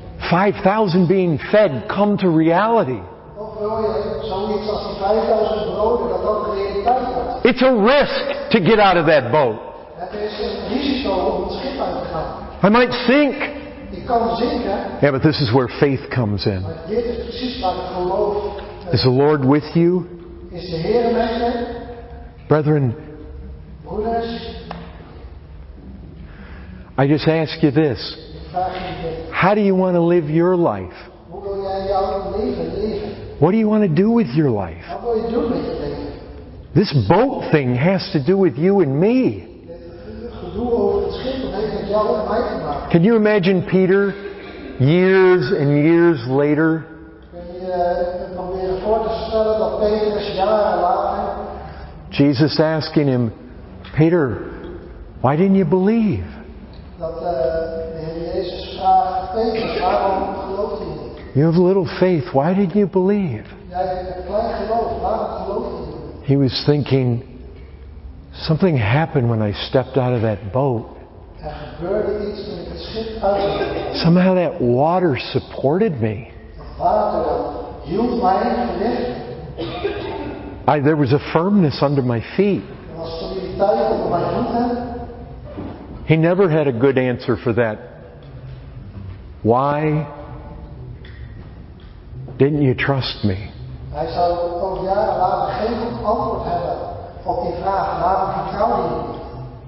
5,000 being fed come to reality? Of wil je zoiets als die 5000 broden, dat dat de realiteit wordt? It's a risk to get out of that boat. Het is een risico om het schip uit te gaan. I might sink. Je kan zinken, Yeah, but this is where faith comes in. maar dit is precies waar het geloof Is the Lord with you? is. De Heer met je, Brethren, broeders. I just ask you this. Ik vraag je dit. How do you want to live your life? Hoe wil jij jouw leven leven? What do you want to do with your life? Wat wil je doen met je leven? This boat thing has to do with you and me. Het gedoe over het schip, dat heeft met jou en mij te maken. Can you imagine Peter years and years later Kun je je proberen voor te stellen dat Petrus jaren later, Jesus asking him, Peter, why didn't you believe? dat de Heer Jezus vraagt, Petrus, waarom gelooft hij niet? You have little faith. Why didn't you believe? Jij hebt een klein geloof, waarom gelooft hij niet? He was thinking, something happened when I stepped out of that boat. Er gebeurde iets toen ik het schip uitging. Somehow that water supported me. Het water dat hield mij gewicht. There was a firmness under my feet. Er was stabiliteit onder mijn voeten. He never had a good answer for that. Why didn't you trust me? Hij zou ook jaren later geen goed antwoord hebben op die vraag, waarom vertrouwde je niet?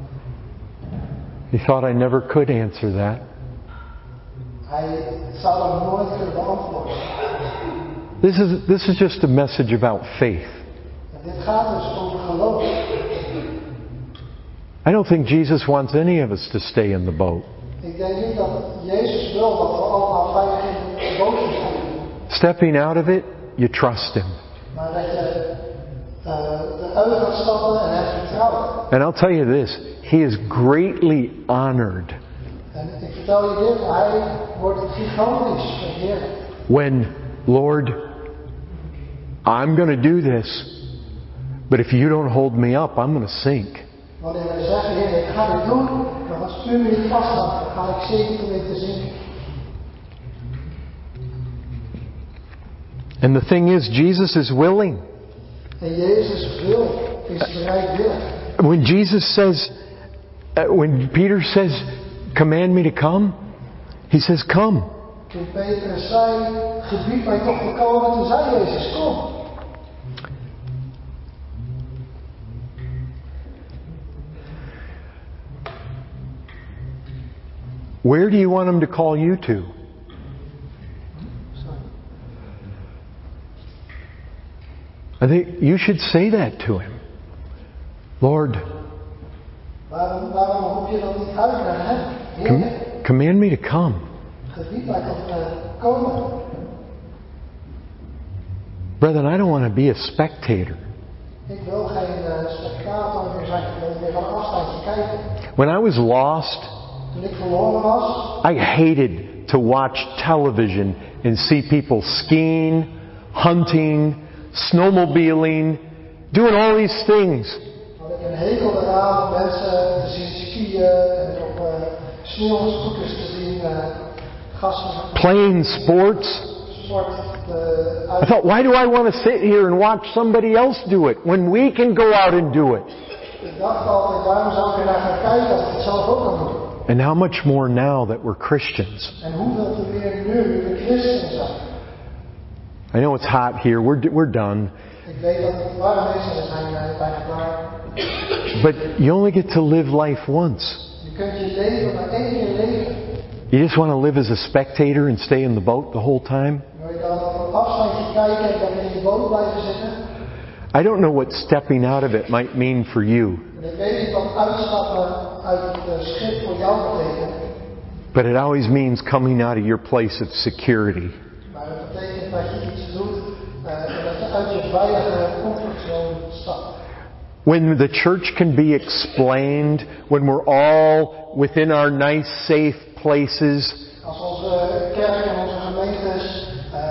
He thought I never could answer that. Hij zou dat nooit kunnen beantwoorden. This is just a message about faith. En dit gaat dus over geloof. I don't think Jesus wants any of us to stay in the boat. Ik denk niet dat Jezus wil dat we allemaal veilig in de boot zijn. Stepping out of it, you trust Him. Maar dat je eruit gaat stappen en hem vertrouwt. And I'll tell you this, He is greatly honored En ik vertel je dit, hij wordt gigantisch verheerlijkt. when, Lord, I'm going to do this, but if you don't hold me up, I'm going to sink. Wanneer wij zeggen, Heer, ik ga dit doen, maar als u me niet vasthoudt, dan ga ik zeker mee te zinken. And the thing is, Jesus is willing. En Jezus is bereidwillig. When Jesus says, when Peter says, command me to come, He says, come. Toen Petrus zei, gebied mij toch te komen, toen zei Jezus, kom. Where do you want Him to call you to? I think you should say that to Him. Lord, Waarom roep je dat niet uit naar Hem? Heer, command me to come. gebied mij tot komen. Brethren, I don't want to be a spectator. Ik wil geen spectator meer zijn. Ik wil meer van een afstandje kijken. When I was lost, Toen ik verloren was, I hated to watch television and see people skiing, hunting, snowmobiling, doing all these things. had ik een hekel eraan om mensen te zien skiën en op sneeuwscooters te zien, gasten, Playing sports. sport. I thought, why do I want to sit here and watch somebody else do it when we can go out and do it? Ik dacht altijd, waarom zou ik er naar gaan kijken als ik het zelf ook kan doen? And how much more now that we're Christians. En hoeveel te meer nu we christen zijn. I know it's hot here. We're done. Ik weet dat het warm is en we zijn bijna klaar. But you only get to live life once. Je kunt je leven maar één keer leven. You just want to live as a spectator and stay in the boat the whole time? Wil je dan op een afstandje kijken en dan in je boot blijven zitten? I don't know what stepping out of it might mean for you. En ik weet niet wat uitstappen uit het schip voor jou betekent. But it always means coming out of your place of security. Maar het betekent dat je iets doet en dat je uit je veilige comfortzone stapt. When the church can be explained, when we're all within our nice, safe places, Als onze kerk en onze gemeentes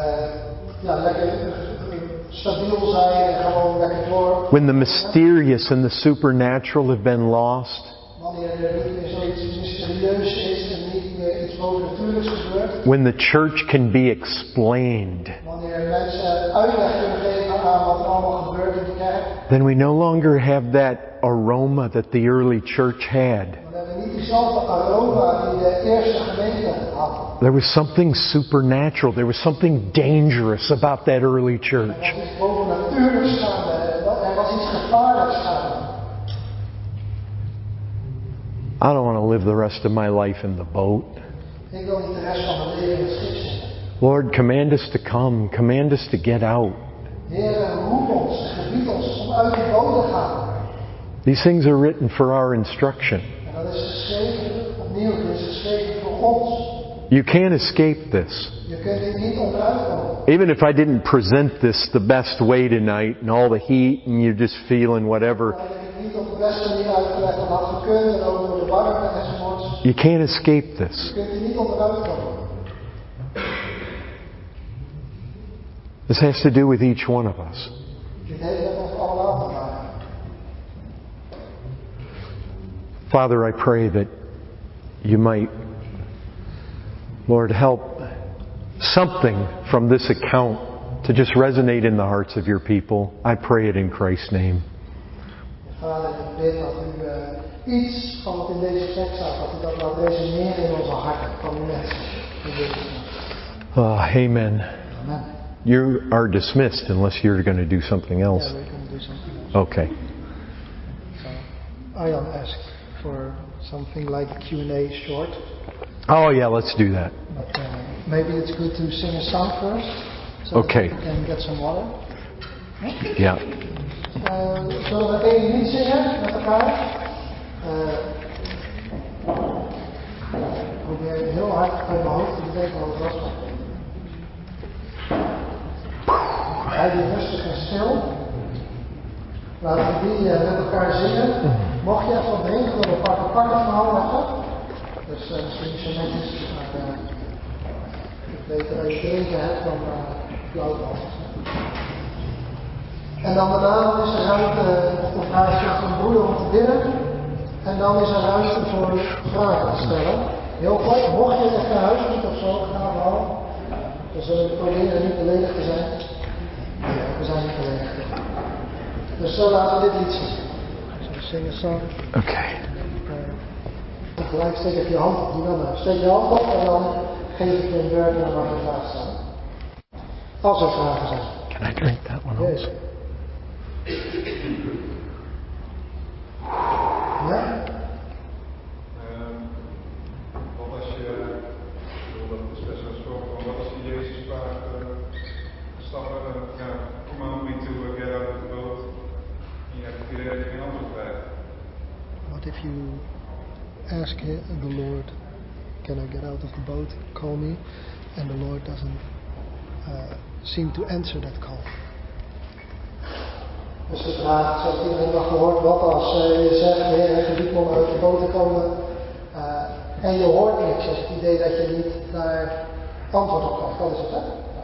lekker stabiel zijn en gewoon lekker door. when the mysterious and the supernatural have been lost, Wanneer er niet meer zoiets mysterieus is en niet meer iets bovennatuurlijks gebeurt. when the church can be explained, Wanneer mensen uitleg kunnen geven aan wat er allemaal gebeurt in de kerk. then we no longer have that aroma that the early church had. Dan hebben we niet diezelfde aroma die de eerste gemeente had. There was something supernatural. There was something dangerous about that early Er church. was iets bovennatuurlijks gaande. Er was iets gevaarlijks gaande. I don't want to live the rest of my life in the boat. Ik wil niet de rest van mijn leven in het schip zitten. Lord, command us to come. Command us to get out. Heer, roep ons en gebied ons om uit die boot te gaan. These things are written for our instruction. En dat is geschreven, opnieuw, het is geschreven voor ons. You can't escape this. Je kunt hier niet onderuit komen. Even if I didn't present this the best way tonight and all the heat and you're just feeling whatever, Dat ik het niet op de beste manier uitgelegd en had gekund en ook door de warmte enzovoorts. you can't escape this. Je kunt hier niet onderuit komen. This has to do with each one of us. Dit heeft met ons allemaal te maken. Father, I pray that you might, Lord, help something from this account to just resonate in the hearts of your people. I pray it in Christ's name. Vader, ik bid dat u iets van wat in deze tekst staat, dat u dat laat resoneren in onze harten van de mensen. In deze naam. Amen. Amen. You are dismissed unless you're going to do something else. Yeah, we can do something else. Okay. So, Arjan asked for something like Q&A short. Oh, yeah, let's do that. But maybe it's good to sing a song first. So Okay. that we can get some water. Yeah. Zullen we 1 lied zingen met elkaar? Ik probeer heel hard uit mijn hoofd te bedenken wat het was. Hij die rustig en stil. Laten we die met elkaar zingen. Mocht je even wat drinken, dan een paar aparte verhalen hebben. Dus misschien niet zo netjes, maar ik weet dat als je drinken hebt, dan flauw het af. En dan daarna is er ruimte, of vraag je een broeder om te bidden. En dan is er ruimte voor vragen te stellen. Heel kort, mocht je echt naar huis moeten of zo, ga vooral. Dan zullen we proberen niet beledigd te zijn. Nee, we zijn niet beledigd. Dus laten we dit lied zingen. So sing a song. Okay. Gelijk steek even je hand op. Doe dan steek je hand op en dan geef ik je een beurt en dan mag je een vraag stellen. Als er vragen zijn. Can I drink that one Yes. also? Ja? Wat als je What if you ask the Lord, can I get out of the boat, call me, and the Lord doesn't seem to answer that call? Dus de vraag, zoals iedereen nog gehoord, wat als je zegt, Heer, gebied me om uit de boot te komen en je hoort niks, of het idee dat je niet daar antwoord op krijgt. Wat is het, hè?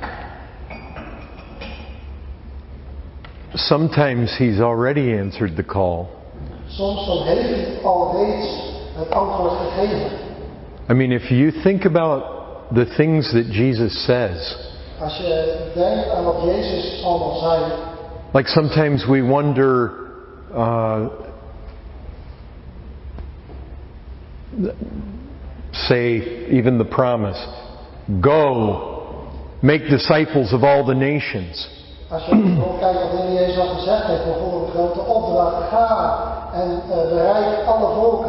Sometimes He's already answered the call. Soms dan heeft hij alreeds het antwoord gegeven. I mean, if you think about the things that Jesus says, Als je denkt aan wat Jezus allemaal zei, like sometimes we wonder, say, even the promise, go, make disciples of all the nations. als je bijvoorbeeld kijkt wat de Heer Jezus al gezegd heeft, bijvoorbeeld de grote opdracht, ga en bereik alle volken.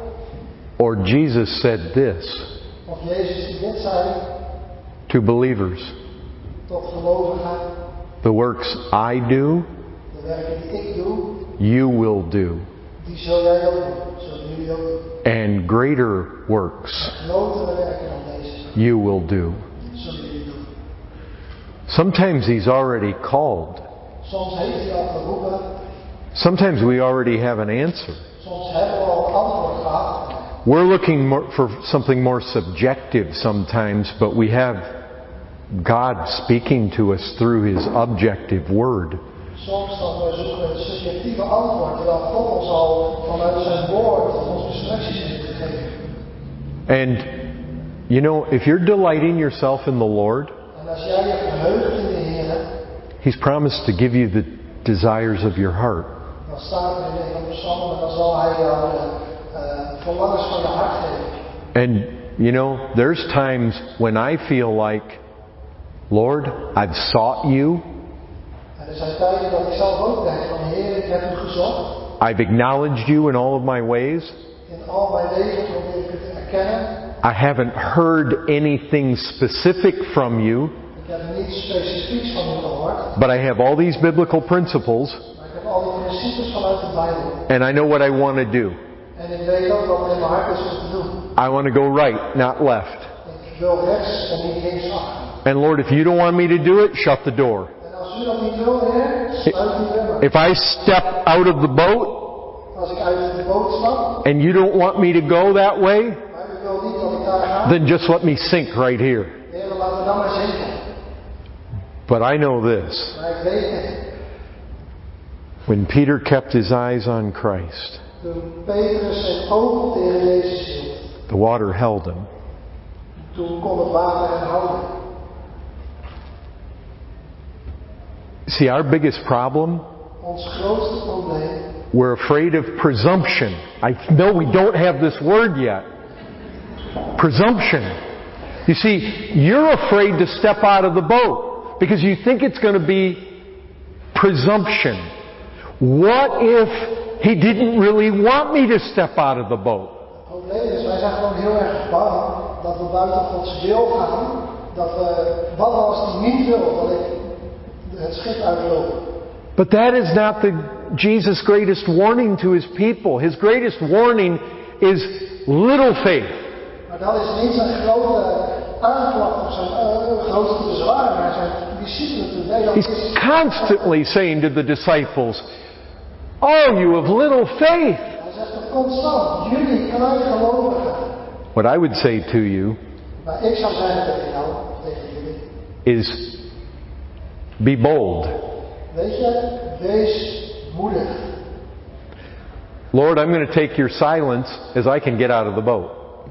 Or Jesus said this Of Jezus die dit zei, to believers, tot gelovigen, the works I do, de werken die ik doe, you will do, die zul jij ook doen, zullen jullie ook doen. and greater works Grotere werken dan deze, you will do. zullen jullie doen. Sometimes He's already called. Soms heeft hij al geroepen, Sometimes we already have an answer. soms hebben we al een antwoord gehad. We're looking for something more subjective sometimes, but we have God speaking to us through His objective Word. Soms dan zoeken we een subjectieve antwoord, terwijl God ons al vanuit zijn woord ons instructies heeft gegeven. And, you know, if you're delighting yourself in the Lord, En als jij je verheugt in de Heer, He's promised to give you the desires of your heart. dan staat er in een van de psalmen en dan zal hij jou verlangens van je hart geven. And, you know, there's times when I feel like, Lord, I've sought you. En er zijn tijden dat ik zelf ook denk van Heer, ik heb u gezocht. I've acknowledged you in all of my ways. In al mijn leven probeer ik u te erkennen. I haven't heard anything specific from you, Ik heb niets specifieks van u gehoord. but I have all these biblical principles, Maar ik heb al die principes vanuit de Bijbel. and I know what I want to do. En ik weet ook wat in mijn hart is om te doen. I want to go right, not left. Ik wil rechts en niet links achter. And Lord, if you don't want me to do it, shut the door. En als u dat niet wil, Heer, sluit die deur. If I step out of the boat Als ik uit de boot stap, and you don't want me to go that way, maar u wil niet dat ik daar ga, then just let me sink right here. Heer, laat me dan maar zinken. But I know this. Maar ik weet het. When Peter kept his eyes on Christ, Toen Petrus zijn oog op de Heer Jezus hield, the water held him. toen kon het water hem houden. See, our biggest problem, Ons grootste probleem, we're afraid of presumption. I know we don't have this word yet. Presumption. You see, you're afraid to step out of the boat because you think it's going to be presumption. What if He didn't really want me to step out of the boat? het probleem is, wij zijn gewoon heel erg bang dat we buiten Gods wil gaan. Dat we, wat als Hij niet wil dat ik het schip uitloop. But that is not Jesus' greatest warning to His people. His greatest warning is little faith. Maar dat is niet zijn grote aanklacht of zijn grootste bezwaar naar zijn discipelen toe. Nee, dat He's is... constantly saying to the disciples, oh, you have little faith. Hij zegt toch constant, jullie kleine gelovigen. What I would say to you Maar ik zou zeggen tegen jou, tegen jullie, is be bold. weet je, wees moedig. Lord, I'm going to take your silence as I can get out of the boat.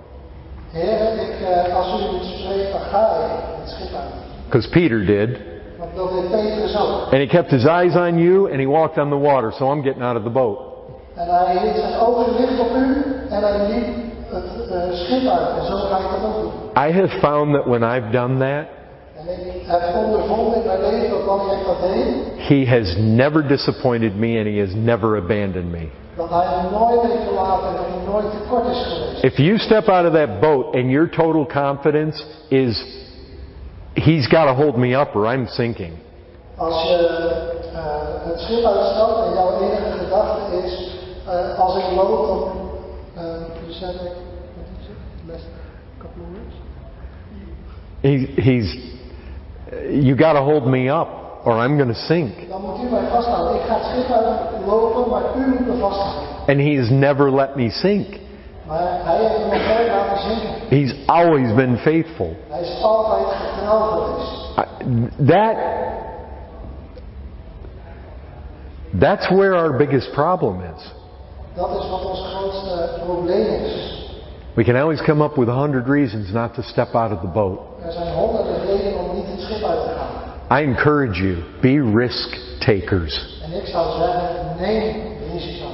Heer, als u moet spreken, dan ga ik het schip uit. Because Peter did. Want dat deed Petrus ook. And he kept his eyes on you and he walked on the water, so I'm getting out of the boat. En hij hield zijn ogen gericht op u en hij liep het schip uit. En zo ga ik dat ook doen. I have found that when I've done that, En ik heb ondervonden in mijn leven dat wanneer ik dat deed, He has never disappointed me and He has never abandoned me. dat hij me nooit heeft verlaten en dat hij nooit tekort is geweest. If you step out of that boat and your total confidence is, He's got to hold me up or I'm sinking. Als je het schip uitstapt en jouw enige gedachte is, als ik loop, dan You said like, what did you say? Last couple of words? You got to hold me up, or I'm going to sink. Dan moet u mij vasthouden. Ik ga het schip uitlopen, maar u moet me vasthouden. And He's never let me sink. Maar hij heeft me nog nooit laten zinken. He's always been faithful. Hij is altijd getrouw geweest. That's where our biggest problem is. Dat is wat ons grootste probleem is. We can always come up with 100 reasons not to step out of the boat. Er zijn honderden redenen om niet het schip uit te gaan. I encourage you, be risk takers. En ik zou zeggen, neem risico.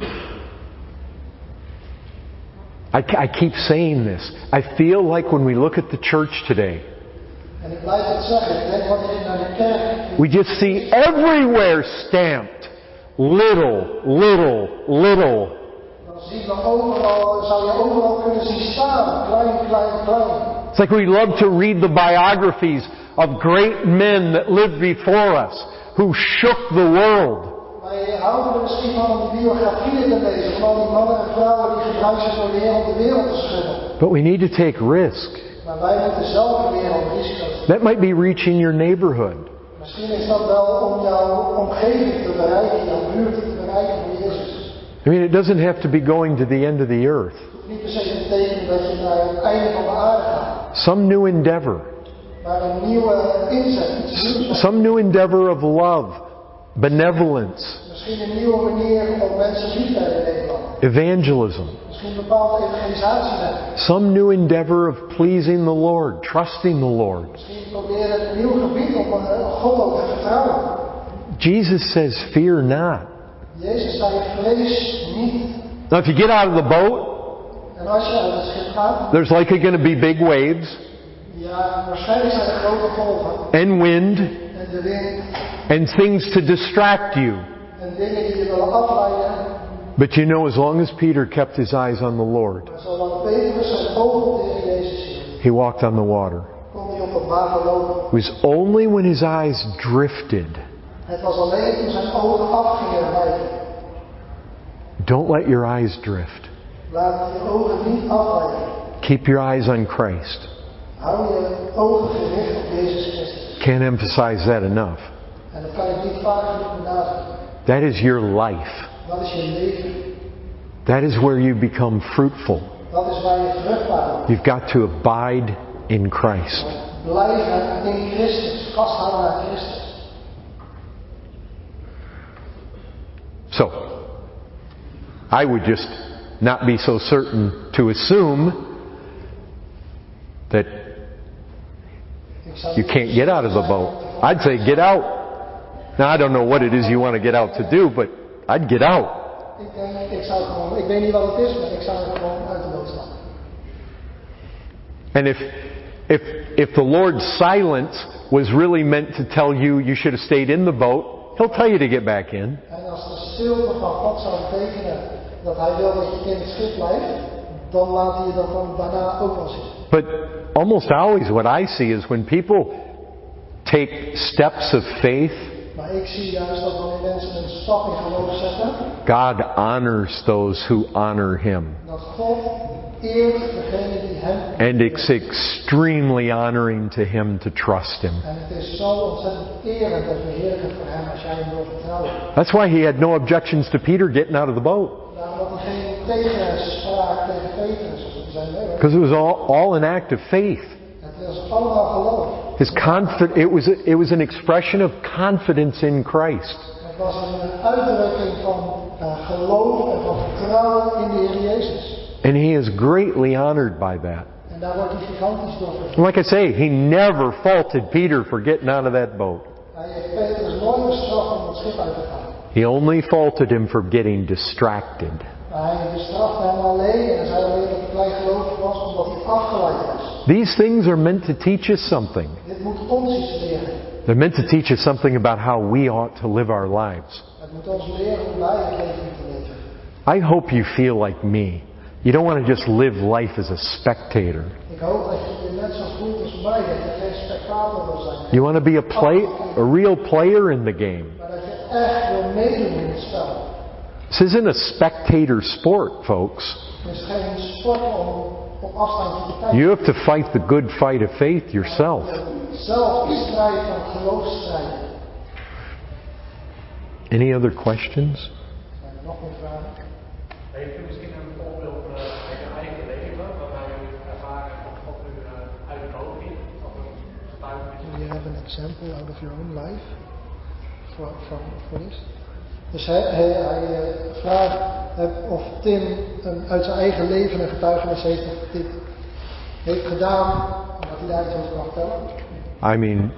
I keep saying this. I feel like when we look at the church today, En ik blijf het zeggen, ik denk wanneer je naar de kerk... we just see everywhere stamped little, little, little. Dan zien we overal, zou je overal kunnen zien staan. Klein, klein, klein. It's like we love to read the biographies of great men that lived before us, who shook the world. Wij houden er misschien van om die biografieën te lezen, van al die mannen en vrouwen die gebruikt zijn door de Heer om de wereld te schudden. But we need to take risk. Maar wij moeten zelf leren om risico's te nemen. That might be reaching your neighborhood. Misschien is dat wel om jouw omgeving te bereiken, jouw buurt te bereiken voor Jezus. I mean, it doesn't have to be going to the end of the earth. Het hoeft niet per se te betekenen dat je naar het einde van de aarde gaat. Some new endeavor. Maar een nieuwe inzet, iets nieuws. Some new endeavor of love, benevolence, Misschien een nieuwe manier om mensen lief te hebben in Nederland. evangelism. Misschien een bepaalde evangelisatie hebben. Some new endeavor of pleasing the Lord, trusting the Lord. Misschien proberen een nieuw gebied om God ook te vertrouwen. Jesus says, fear not. Jezus zei, vrees niet. Now, if you get out of the boat, En als je uit het schip gaat, there's likely going to be big waves ja, waarschijnlijk zijn er grote golven. and wind En de wind. and things to distract you. En dingen die je willen afleiden. But you know, as long as Peter kept his eyes on the Lord, Maar zolang Petrus zijn ogen op de Heer Jezus hield, he walked on the water. kon hij op het water lopen. It was only when his eyes drifted. Het was alleen toen zijn ogen afgingen wijken. Don't let your eyes drift. Laat je ogen niet afwijken. Keep your eyes on Christ. Hou je ogen gericht op Jezus Christus. Can't emphasize that enough. En dat kan ik niet vaak genoeg benadrukken. That is your life. Dat is je leven. That is where you become fruitful. Dat is waar je vruchtbaar wordt. You've got to abide in Christ. Blijven in Christus. Vasthouden aan Christus. So, I would just not be so certain to assume that you can't get out of the boat. I'd say get out. Now, I don't know what it is you want to get out to do, but I'd get out. Ik weet niet wat het is, maar ik zou er gewoon uit de boot stappen. And if the Lord's silence was really meant to tell you you should have stayed in the boat, He'll tell you to get back in. En als de stilte van God zou betekenen dat Hij wil dat je in het schip blijft, dan laat Hij je dat dan daarna ook wel zien. But almost always what I see is when people take steps of faith, Maar ik zie juist dat wanneer mensen een stap in geloof zetten, God honors those who honor Him. dat God eert degene die Hem And it's extremely honoring to Him to trust Him. En het is zo ontzettend erend en verheerlijkend voor Hem als jij Hem wil vertrouwen. That's why He had no objections to Peter getting out of the boat. Daarom had Hij geen tegenspraak tegen Petrus, zoals het zijn leeuwen. Because it was all an act of faith. Het was allemaal geloof. It was an expression of confidence in Christ. Het was een uitdrukking van geloof en van vertrouwen in de Heer Jezus. And He is greatly honored by that. En daar wordt Hij gigantisch door verheerlijkt. Like I say, He never faulted Peter for getting out of that boat. Hij heeft Petrus nooit bestraft om het schip uit te gaan. He only faulted him for getting distracted. Maar hij bestrafte hem alleen en zei alleen dat hij kleingelovig was omdat hij afgeleid was. These things are meant to teach us something. Dit moet ons iets leren. They're meant to teach us something about how we ought to live our lives. Het moet ons leren hoe wij het leven moeten leven. I hope you feel like me. You don't want to just live life as a spectator. Ik hoop dat je je net zo voelt als mij, dat je geen spectator wil zijn. You want to be a real player in the game. Maar dat je echt wil meedoen in het spel. This isn't a spectator sport, folks. Het is geen sport om op afstand te kijken. You have to fight the good fight of faith yourself. Zelf de strijd van geloofsstrijd. Any other questions? Zijn er nog meer vragen? Heeft u misschien een voorbeeld uit uw eigen leven, waarbij u ervaren dat God u uitnodigt, of een getuigenis? Do you have an example out of your own life for this? Dus hij vraagt of Tim uit zijn eigen leven een getuigenis heeft of dit heeft gedaan, wat hij daar iets over kan vertellen. I mean,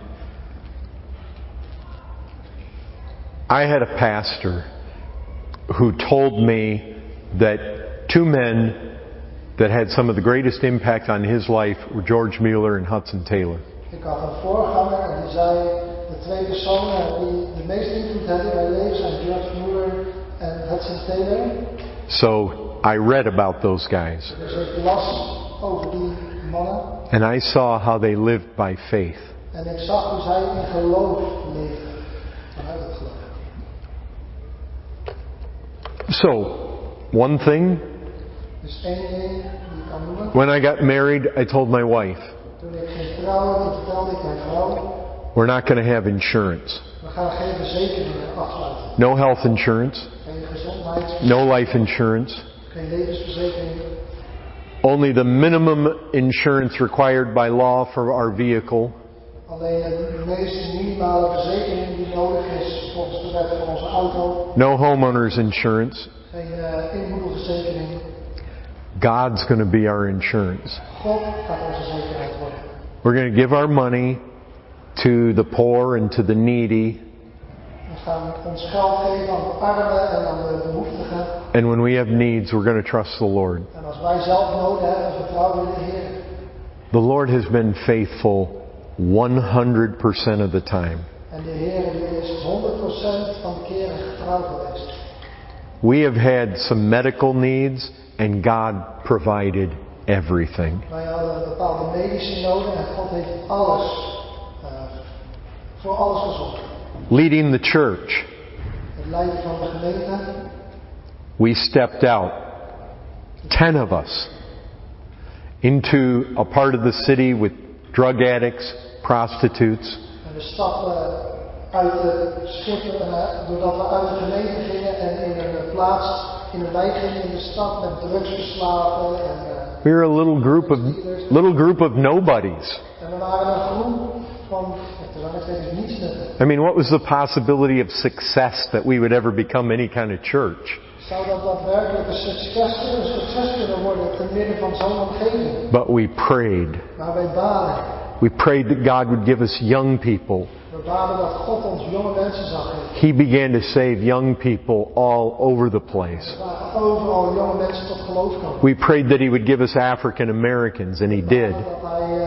I had a pastor who told me that two men that had some of the greatest impact on his life were George Mueller and Hudson Taylor. Ik had een voorganger en die zei de twee personen die de meeste invloed hebben in mijn leven zijn George Mueller en Hudson Taylor. So I read about those guys. Dus ik las over die mannen And I saw how they lived by faith. en ik zag hoe zij in geloof leven. Vanuit het geloof. So, one thing, Dus één ding die ik kan noemen. when I got married, I told my wife, Toen ik ging trouwen, toen vertelde ik mijn vrouw, we're not going to have insurance. we gaan geen verzekeringen afsluiten. No health insurance, Geen gezondheids, no life insurance, geen levensverzekering. only the minimum insurance required by law for our vehicle, Alleen de meest minimale verzekering die nodig is volgens de wet voor onze auto. no homeowners insurance. Geen inboedelverzekering. God's going to be our insurance. God gaat onze zekerheid worden. We're going to give our money to the poor and to the needy. We gaan ons geld geven aan de armen en aan de behoeftigen. And when we have needs, we're going to trust the Lord. En als wij zelf noden hebben, vertrouwen we in de Heer. The Lord has been faithful 100% of the time. En de Heer die is 100% van de keren getrouw geweest. We have had some medical needs and God provided everything. Wij hadden bepaalde medische noden en God heeft alles, voor alles gezorgd. Leading the church, Het leiden van de gemeente, we stepped out, 10 of us, into a part of the city with drug addicts, prostitutes, en we stapten uit de schip doordat we uit de gemeente gingen en in een plaats, in een wijk gingen in de stad met drugsverslaafden en we were a little group of nobodies. en we waren een groep van, terwijl ik steeds niets nutten. I mean, what was the possibility of success that we would ever become any kind of church? Zou dat daadwerkelijk een succes kunnen worden te midden van zo'n omgeving? But we prayed. Maar wij baden. We prayed that God would give us young people. We baden dat God ons jonge mensen zou geven. He began to save young people all over the place. We zagen overal jonge mensen tot geloof komen. We prayed that He would give us African Americans, and He did. Dat hij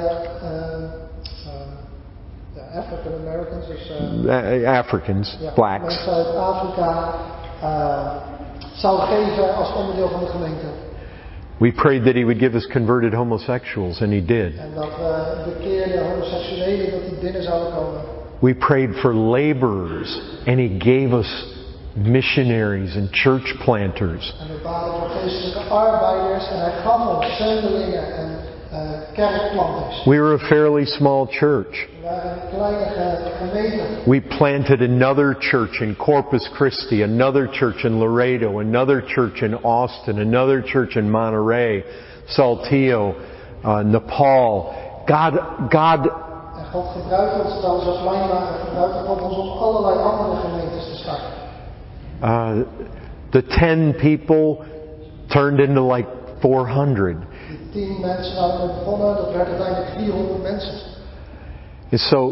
African Americans, dus Africans, blacks. mensen uit Afrika zou geven als onderdeel van de gemeente. We prayed that He would give us converted homosexuals, and He did. En dat bekeerde homoseksuelen dat die binnen zouden komen. We prayed for laborers, and He gave us missionaries and church planters. En we baden voor geestelijke arbeiders en hij gaf ons zendelingen en kerkplanters. We were a fairly small church. We waren een kleine gemeente. We planted another church in Corpus Christi, another church in Laredo, another church in Austin, another church in Monterey, Saltillo, Nepal. God. En God gebruikt ons terwijl we zo klein waren, gebruikte God ons om allerlei andere gemeentes te starten. The 10 people turned into like 400. Die 10 mensen waar we begonnen, dat werd uiteindelijk 400 mensen. And so,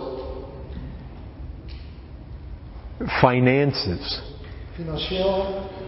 finances. Financieel.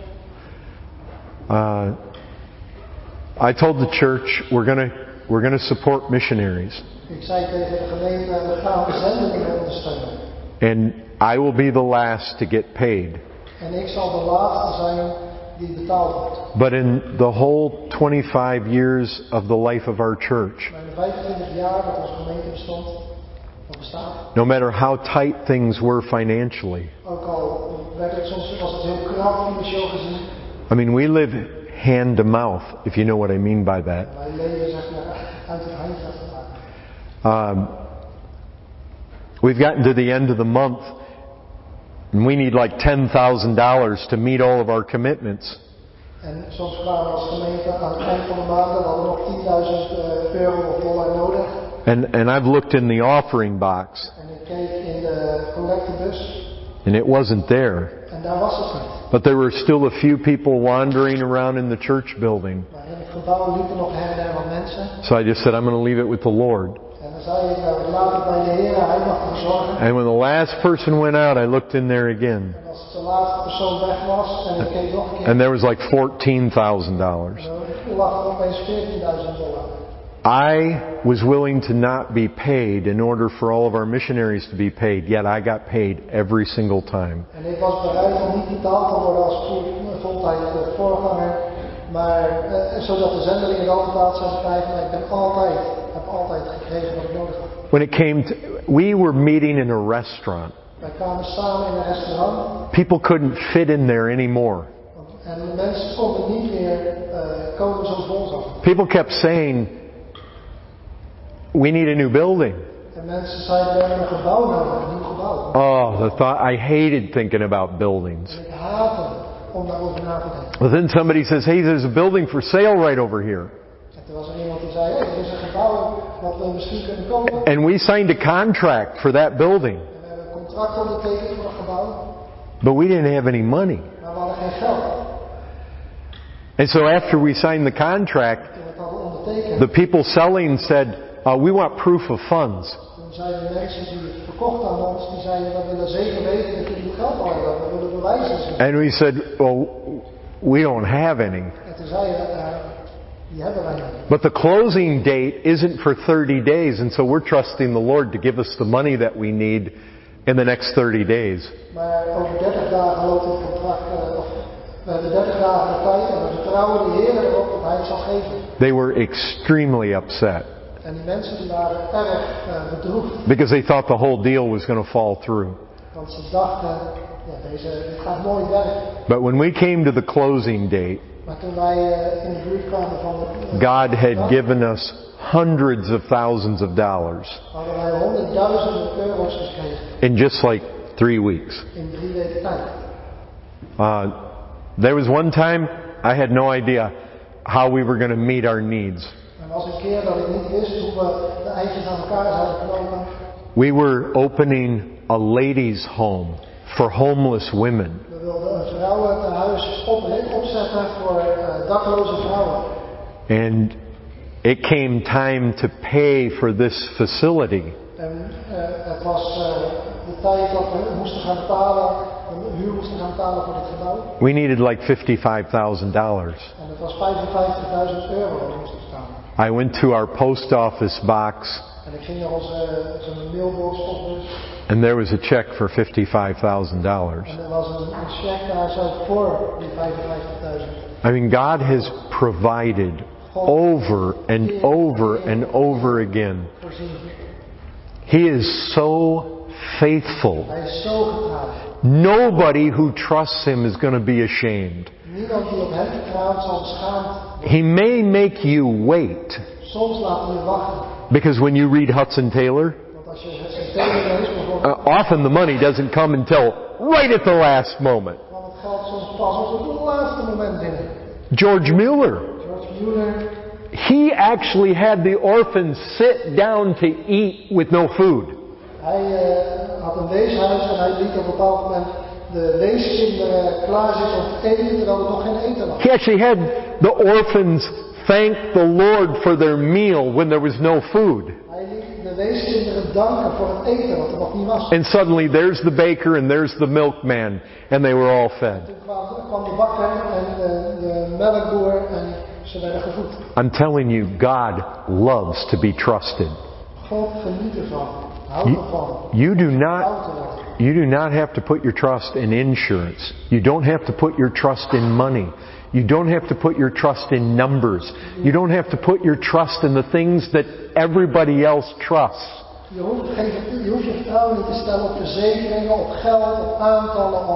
I told the church we're gonna support missionaries. Ik zei tegen de gemeente, we gaan zendelingen ondersteunen. And I will be the last to get paid. En ik zal de laatste zijn die betaald wordt. But in the whole 25 years of the life of our church, Maar in de 25 jaar dat onze gemeente bestond, of bestaat, no matter how tight things were financially, ook al werd het soms was het heel krap financieel gezien. I mean, we live hand to mouth, if you know what I mean by that. Wij leven zeg maar uit het handje maken. We've gotten to the end of the month, and we need like $10,000 to meet all of our commitments. En soms kwamen we als gemeente aan het eind van de maand en hadden we nog €10.000 of dollar nodig. And I've looked in the offering box, En ik keek in de collectebus and it wasn't there. en daar was het niet. But there were still a few people wandering around in the church building. Maar in het gebouw liepen nog her en der wat mensen. So I just said, I'm going to leave it with the Lord. En dan zei ik, laat het bij de Heer, Hij mag ervoor zorgen. And when the last person went out, I looked in there again. En als de laatste persoon weg was en ik keek nog een keer. And there was like $14,000. Dan lag er opeens $14.000. I was willing to not be paid in order for all of our missionaries to be paid, yet I got paid every single time. En ik was bereid om niet betaald te worden als voltijd voorganger, maar zodat de zendelingen wel betaald zouden krijgen, maar ik heb altijd gekregen wat ik nodig had. When it came to, we were meeting in a restaurant. Wij kwamen samen in een restaurant. People couldn't fit in there anymore. En de mensen konden niet meer komen zoals ons af. People kept saying, we need a new building. En mensen zeiden, we hebben een gebouw nodig, een nieuw gebouw. Oh, the thought, I hated thinking about buildings. En ik haatte om daarover na te denken. But then somebody says, hey, there's a building for sale right over here. En toen was er iemand die zei, er is een gebouw wat we misschien kunnen kopen. And we signed a contract for that building. En we hebben een contract ondertekend voor het gebouw. But we didn't have any money. Maar we hadden geen geld. And so after we signed the contract, Toen we het hadden ondertekend. the people selling said, we want proof of funds. Toen zeiden de mensen die het verkochten aan ons, die zeiden, we willen zeker weten dat jullie geld hadden. We willen bewijzen zien. And we said, well, we don't have any. En toen zeiden we, die hebben wij niet. But the closing date isn't for 30 days, and so we're trusting the Lord to give us the money that we need in the next 30 days. Maar over 30 dagen loopt het contract, we hebben 30 dagen de tijd en we vertrouwen de Heer erop dat Hij het zal geven. They were extremely upset En die mensen die waren erg bedroefd. because they thought the whole deal was going to fall through. Want ze dachten, ja, dit gaat nooit werken. But when we came to the closing date, Maar toen wij in de buurt kwamen van God had given us hundreds of thousands of dollars hadden wij honderdduizenden euro's gekregen in just like 3 weeks. in 3 weken tijd. There was one time I had no idea how we were going to meet our needs. En was een keer dat ik niet wist hoe we de eindjes aan elkaar zouden knopen. We were opening a ladies' home for homeless women. We wilden een vrouwentehuis opzetten voor dakloze vrouwen. And it came time to pay for this facility. En het was de tijd dat we moesten gaan betalen, de huur moesten gaan betalen voor dit gebouw. We needed like $55,000. En het was €55.000 dat we moesten betalen. I went to our post office box En ik ging naar onze mailbox opbus. and there was a check for $55,000. En er was een cheque daar zo voor die 55.000. I mean, God has provided over and over and over again. Voorzien. He is so faithful. Hij is zo getrouw. Nobody who trusts Him is going to be ashamed. Niemand die op hem vertrouwt zal beschaamd worden. He may make you wait. Soms laat hij je wachten. Because when you read Hudson Taylor, Want als je het systeem leest bijvoorbeeld, often the money doesn't come until right at the last moment. kwam het geld soms pas op het laatste moment binnen. George Mueller, George Mueller, he actually had the orphans sit down to eat with no food. hij had een weeshuis en hij liet op een bepaald moment de weeskinderen klaarzitten om te eten terwijl er nog geen eten was. He actually had the orphans thank the Lord for their meal when there was no food. Hij liet de weeskinderen danken voor het eten wat er nog niet was. And suddenly there's the baker and there's the milkman and they were all fed. Toen kwam de bakker en de melkboer en ze werden gevoed. I'm telling you, God loves to be trusted. God geniet ervan. Houdt ervan. You do not Oud te worden. You do not have to put your trust in insurance. You don't have to put your trust in money. You don't have to put your trust in numbers. You don't have to put your trust in the things that everybody else trusts. Je hoeft je vertrouwen niet te stellen op verzekeringen, op geld, op aantallen, op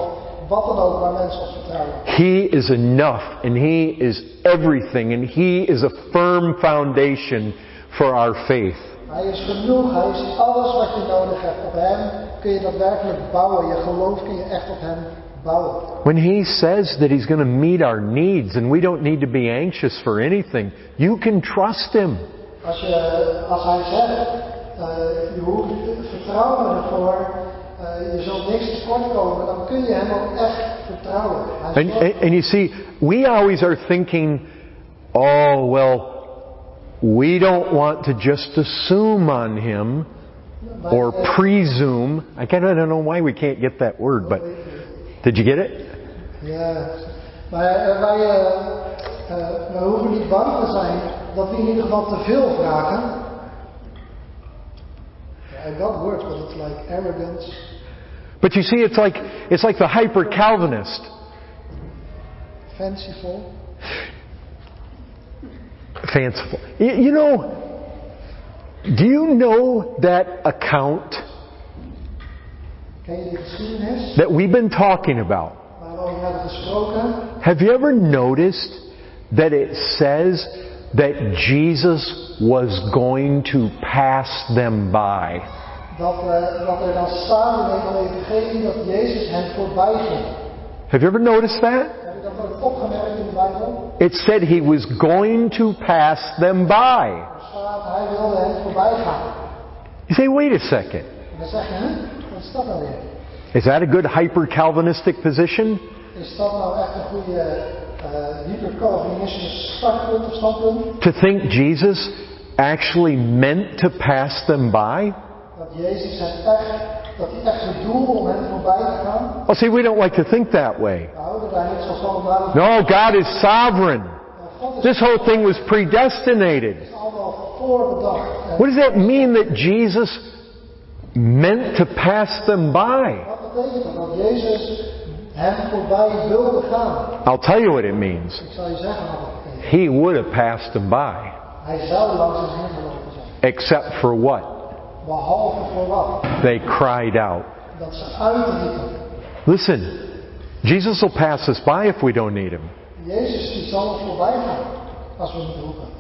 wat dan ook waar mensen op vertrouwen. He is enough and He is everything and He is a firm foundation for our faith. Hij is genoeg, Hij is alles wat je nodig hebt. Op Hem kun je daadwerkelijk bouwen. Je geloof kun je echt op Hem bouwen. When He says that He's going to meet our needs and we don't need to be anxious for anything, you can trust Him. Als Hij zegt, je hoeft vertrouwen ervoor, je zult niks tekort komen, dan kun je Hem ook echt vertrouwen. And you see, we always are thinking, oh, well, we don't want to just assume on Him or presume. I don't know why we can't get that word, but did you get it? Ja, maar wij hoeven niet bang te zijn dat we in ieder geval te veel vragen. I got words, but it's like arrogance. But you see, it's like the hyper-Calvinist. Fanciful. Fanciful. You know, do you know that account Ken je die geschiedenis that we've been talking about? waar we over hebben gesproken? Have you ever noticed that it says that Jesus was going to pass them by? Dat er dan staat in een van de evangelie dat Jezus hen voorbij ging. Have you ever noticed that? Heb je dat ooit opgemerkt in de Bijbel? It said He was going to pass them by. Er staat, Hij wilde hen voorbij gaan. You say, wait a second. En dan zeg je, wat is dat nou weer? Is that a good hyper-Calvinistic position? Is dat nou echt een goede hyper-Calvinistische startpunt of standpunt? To think Jesus actually meant to pass them by? Dat Jezus dat hij echt bedoelde om hen voorbij te gaan? Well, see, we don't like to think that way. We houden daar niet zo van. Maar No, God is sovereign. God is This whole thing was predestinated. allemaal voorbedacht. En What does that mean that Jesus meant to pass them by? wat betekent dat? Dat Jezus hen voorbij wilde gaan. I'll tell you what it means. Ik zal je zeggen wat het betekent. He would have passed them by. Hij zou langs hen heen gelopen zijn. Except for what? Behalve voor wat? They cried out. Dat ze uitriepen. Listen, Jesus will pass us by if we don't need Him. Jezus die zal ons voorbij gaan als we niet roepen.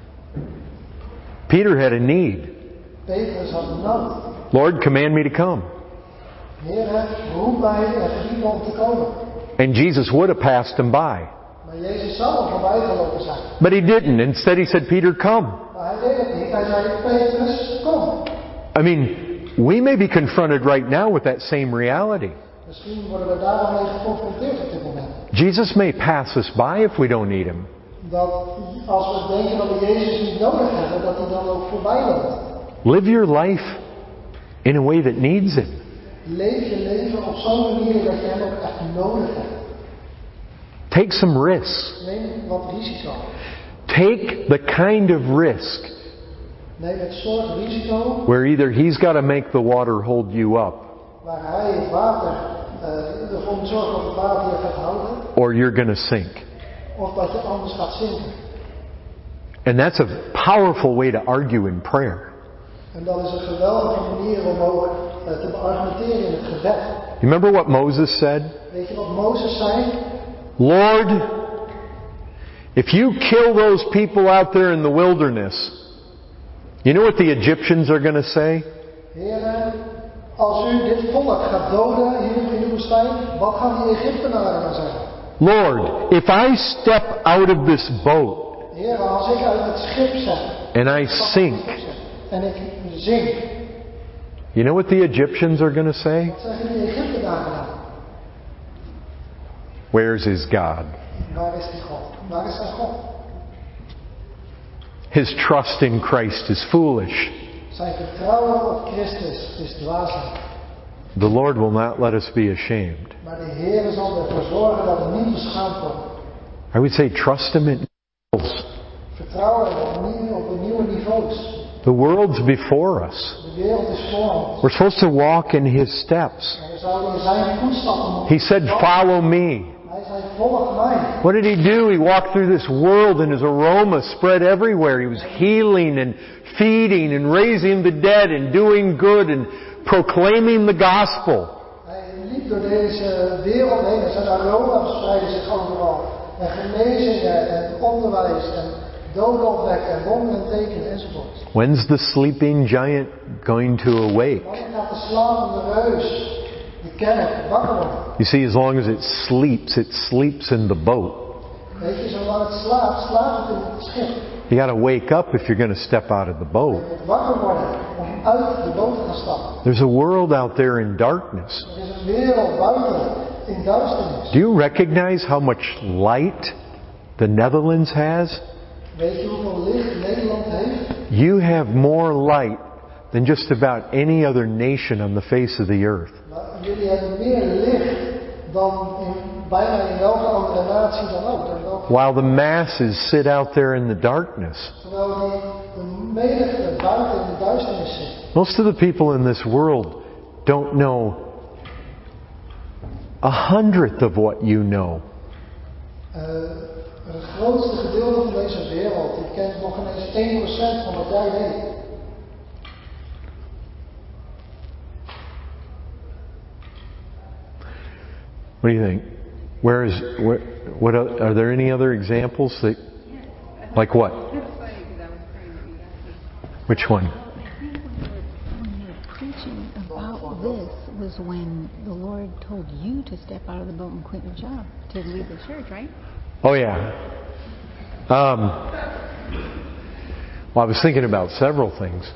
Peter had a need. Petrus had een nood. Lord, command me to come. Heere, roep mij en verbied me om te komen. And Jesus would have passed him by. Maar Jezus zou er voorbij gelopen zijn. But He didn't. Instead He said, Peter, come. Maar hij deed het niet. Hij zei, Petrus, kom. I mean, we may be confronted right now with that same reality. Misschien worden we daar al mee geconfronteerd op dit moment. Jesus may pass us by if we don't need Him. Dat als we denken dat we Jezus niet nodig hebben, dat hij dan ook voorbij loopt. Live your life in a way that needs Him. Leef je leven op zo'n manier dat je hem ook echt nodig hebt. Take some risks. Neem wat risico. Take the kind of risk Neem het soort risico where either He's got to make the water hold you up waar hij het water ervoor moet zorgen dat het water je gaat houden, or you're going to sink. of dat je anders gaat zinken. And that's a powerful way to argue in prayer. En dat is een geweldige manier om ook te beargumenteren in het gebed. You remember what Moses said? Weet je wat Mozes zei? Lord, if you kill those people out there in the wilderness, you know what the Egyptians are going to say? Heere, als u dit volk gaat doden hier in de woestijn, wat gaan die Egyptenaren dan zeggen? Lord, if I step out of this boat Heere, als ik uit het schip zet and I sink, en ik zink, you know what the Egyptians are going to say? wat zeggen die Egyptenaren dan? Where's his God? Waar is die God? Waar is zijn God? His trust in Christ is foolish. Zijn vertrouwen op Christus is dwaasheid. The Lord will not let us be ashamed. Maar de Heer zal ervoor zorgen dat we niet beschaamd worden. I would say trust Him in levels. Vertrouwen op nieuwe niveaus. The world's before us. De wereld is voor ons. We're supposed to walk in His steps. En we zouden in zijn voetstappen moeten. He said, follow me. Hij zei, volg mij. What did He do? He walked through this world and His aroma spread everywhere. He was healing and feeding and raising the dead and doing good and proclaiming the gospel. Hij liep door deze wereld heen en zijn aroma verspreidde zich overal. En genezingen en onderwijs en doden opwekken en wonderen en tekenen enzovoort. When's the sleeping giant going to awake? Wanneer gaat de slapende reus, de kerk, wakker worden? You see, as long as it sleeps in the boat. Weet je, zolang het slaapt, slaapt het in het schip. You got to wake up if you're going to step out of the boat. Je moet wakker worden om uit de boot te gaan stappen. There's a world out there in darkness. Er is een wereld buiten in duisternis. Do you recognize how much light the Netherlands has? Weet je hoeveel licht Nederland heeft? You have more light than just about any other nation on the face of the earth. Nou, jullie hebben meer licht dan bijna in welke andere natie dan ook. While the masses sit out there in the darkness. Terwijl de menigte buiten in de duisternis zit. Most of the people in this world don't know 1/100th of what you know. Het grootste gedeelte van deze wereld, die kent nog ineens 1% van wat jij weet. What do you think? What are there any other examples that, like what? Which one? I think when you were preaching about this was when the Lord told you to step out of the boat and quit your job to leave the church, right? Oh yeah. Well, I was thinking about several things.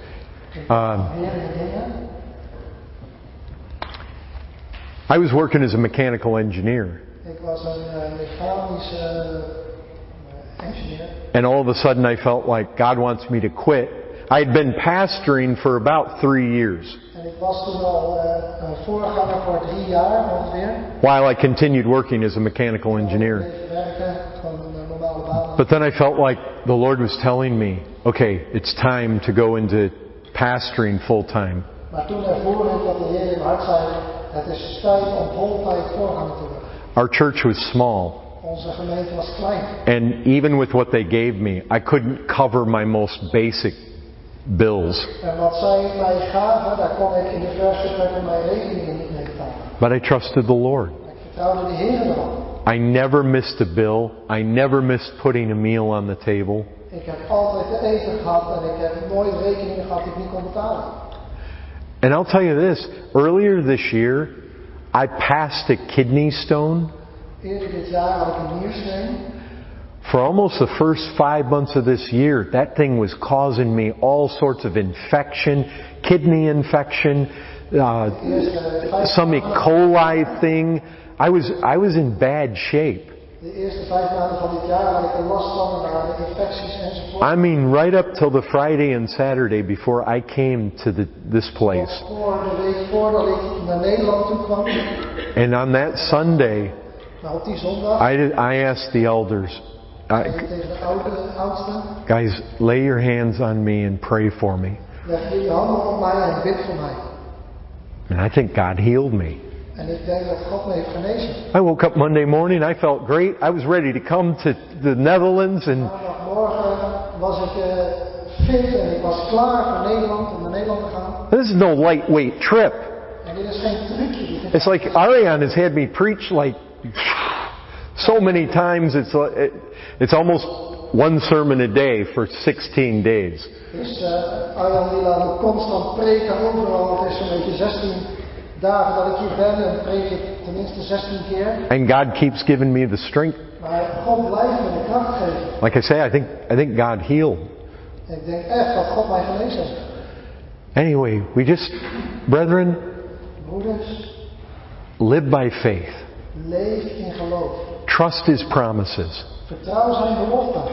I was working as a mechanical engineer. Ik was een mechanische engineer. And all of a sudden I felt like God wants me to quit. I had been pastoring for about 3 years. En ik was toen al voorganger voor 3 jaar ongeveer. While I continued working as a mechanical engineer. Werken, gewoon een normale baan. But then I felt like the Lord was telling me, okay, it's time to go into pastoring full time. Maar toen ervoor ik dat de Heer in mijn hart zei, het is tijd om voltijd voorganger te worden. Our church was small. Onze gemeente was klein. And even with what they gave me, I couldn't cover my most basic bills. En wat zij mij gaven, daar kon ik in de verste plekken mijn rekeningen niet mee betalen. But I trusted the Lord. Ik vertrouwde de Heer erop. I never missed a bill. I never missed putting a meal on the table. Ik heb altijd te eten gehad en ik heb nooit rekeningen gehad die ik niet kon betalen. And I'll tell you this, earlier this year, I passed a kidney stone. Eerder dit jaar had ik een niersteun. For almost the first 5 months of this year, that thing was causing me all sorts of infection, kidney infection, some E. coli thing. I was in bad shape. De eerste 5 maanden van dit jaar had ik er last van en er waren infecties enzovoort. I mean, right up till the Friday and Saturday before I came to this place. Voor de week voordat ik naar Nederland toe kwam. And on that Sunday, Nou, op die zondag. I asked the elders, Tegen de oudsten. guys, lay your hands on me and pray for me. Leg jullie handen op mij en bid voor mij. And I think God healed me. En ik denk dat God me heeft genezen. I woke up Monday morning, I felt great. I was ready to come to the Netherlands and Maandagmorgen was ik fit en ik was klaar voor Nederland, om naar Nederland te gaan. this is no lightweight trip. En dit is geen trucje. It's like Ariane has had me preach like so many times. It's almost one sermon a day for 16 days. Dus Arjan die laat me constant preken overal. Het is zo'n beetje 16 dagen dat ik hier ben en preek ik tenminste 16 keer. And God keeps giving me the strength. Maar God blijft me de kracht geven. Like I say, I think God healed. En ik denk echt dat God mij genezen heeft. Anyway, brethren, Broeders, live by faith. leef in geloof. Trust His promises. Vertrouw zijn beloften.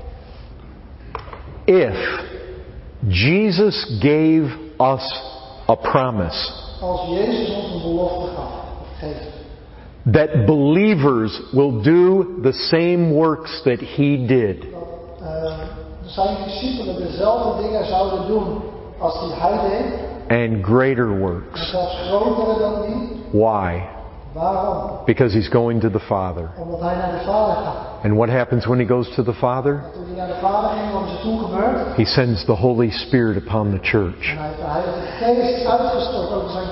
If Jesus gave us a promise Als Jezus ons een belofte gaf, of geeft. that believers will do the same works that He did, Dat zijn discipelen dezelfde dingen zouden doen als die hij deed. and greater En works. zelfs grotere dan die. Why? Waarom? Because He's going to the Father. Omdat hij naar de Vader gaat. And what happens when He goes to the Father? En toen hij naar de Vader ging, wat is er toen gebeurd? He sends the Holy Spirit upon the church. En hij heeft de Heilige Geest uitgestort over zijn kerk.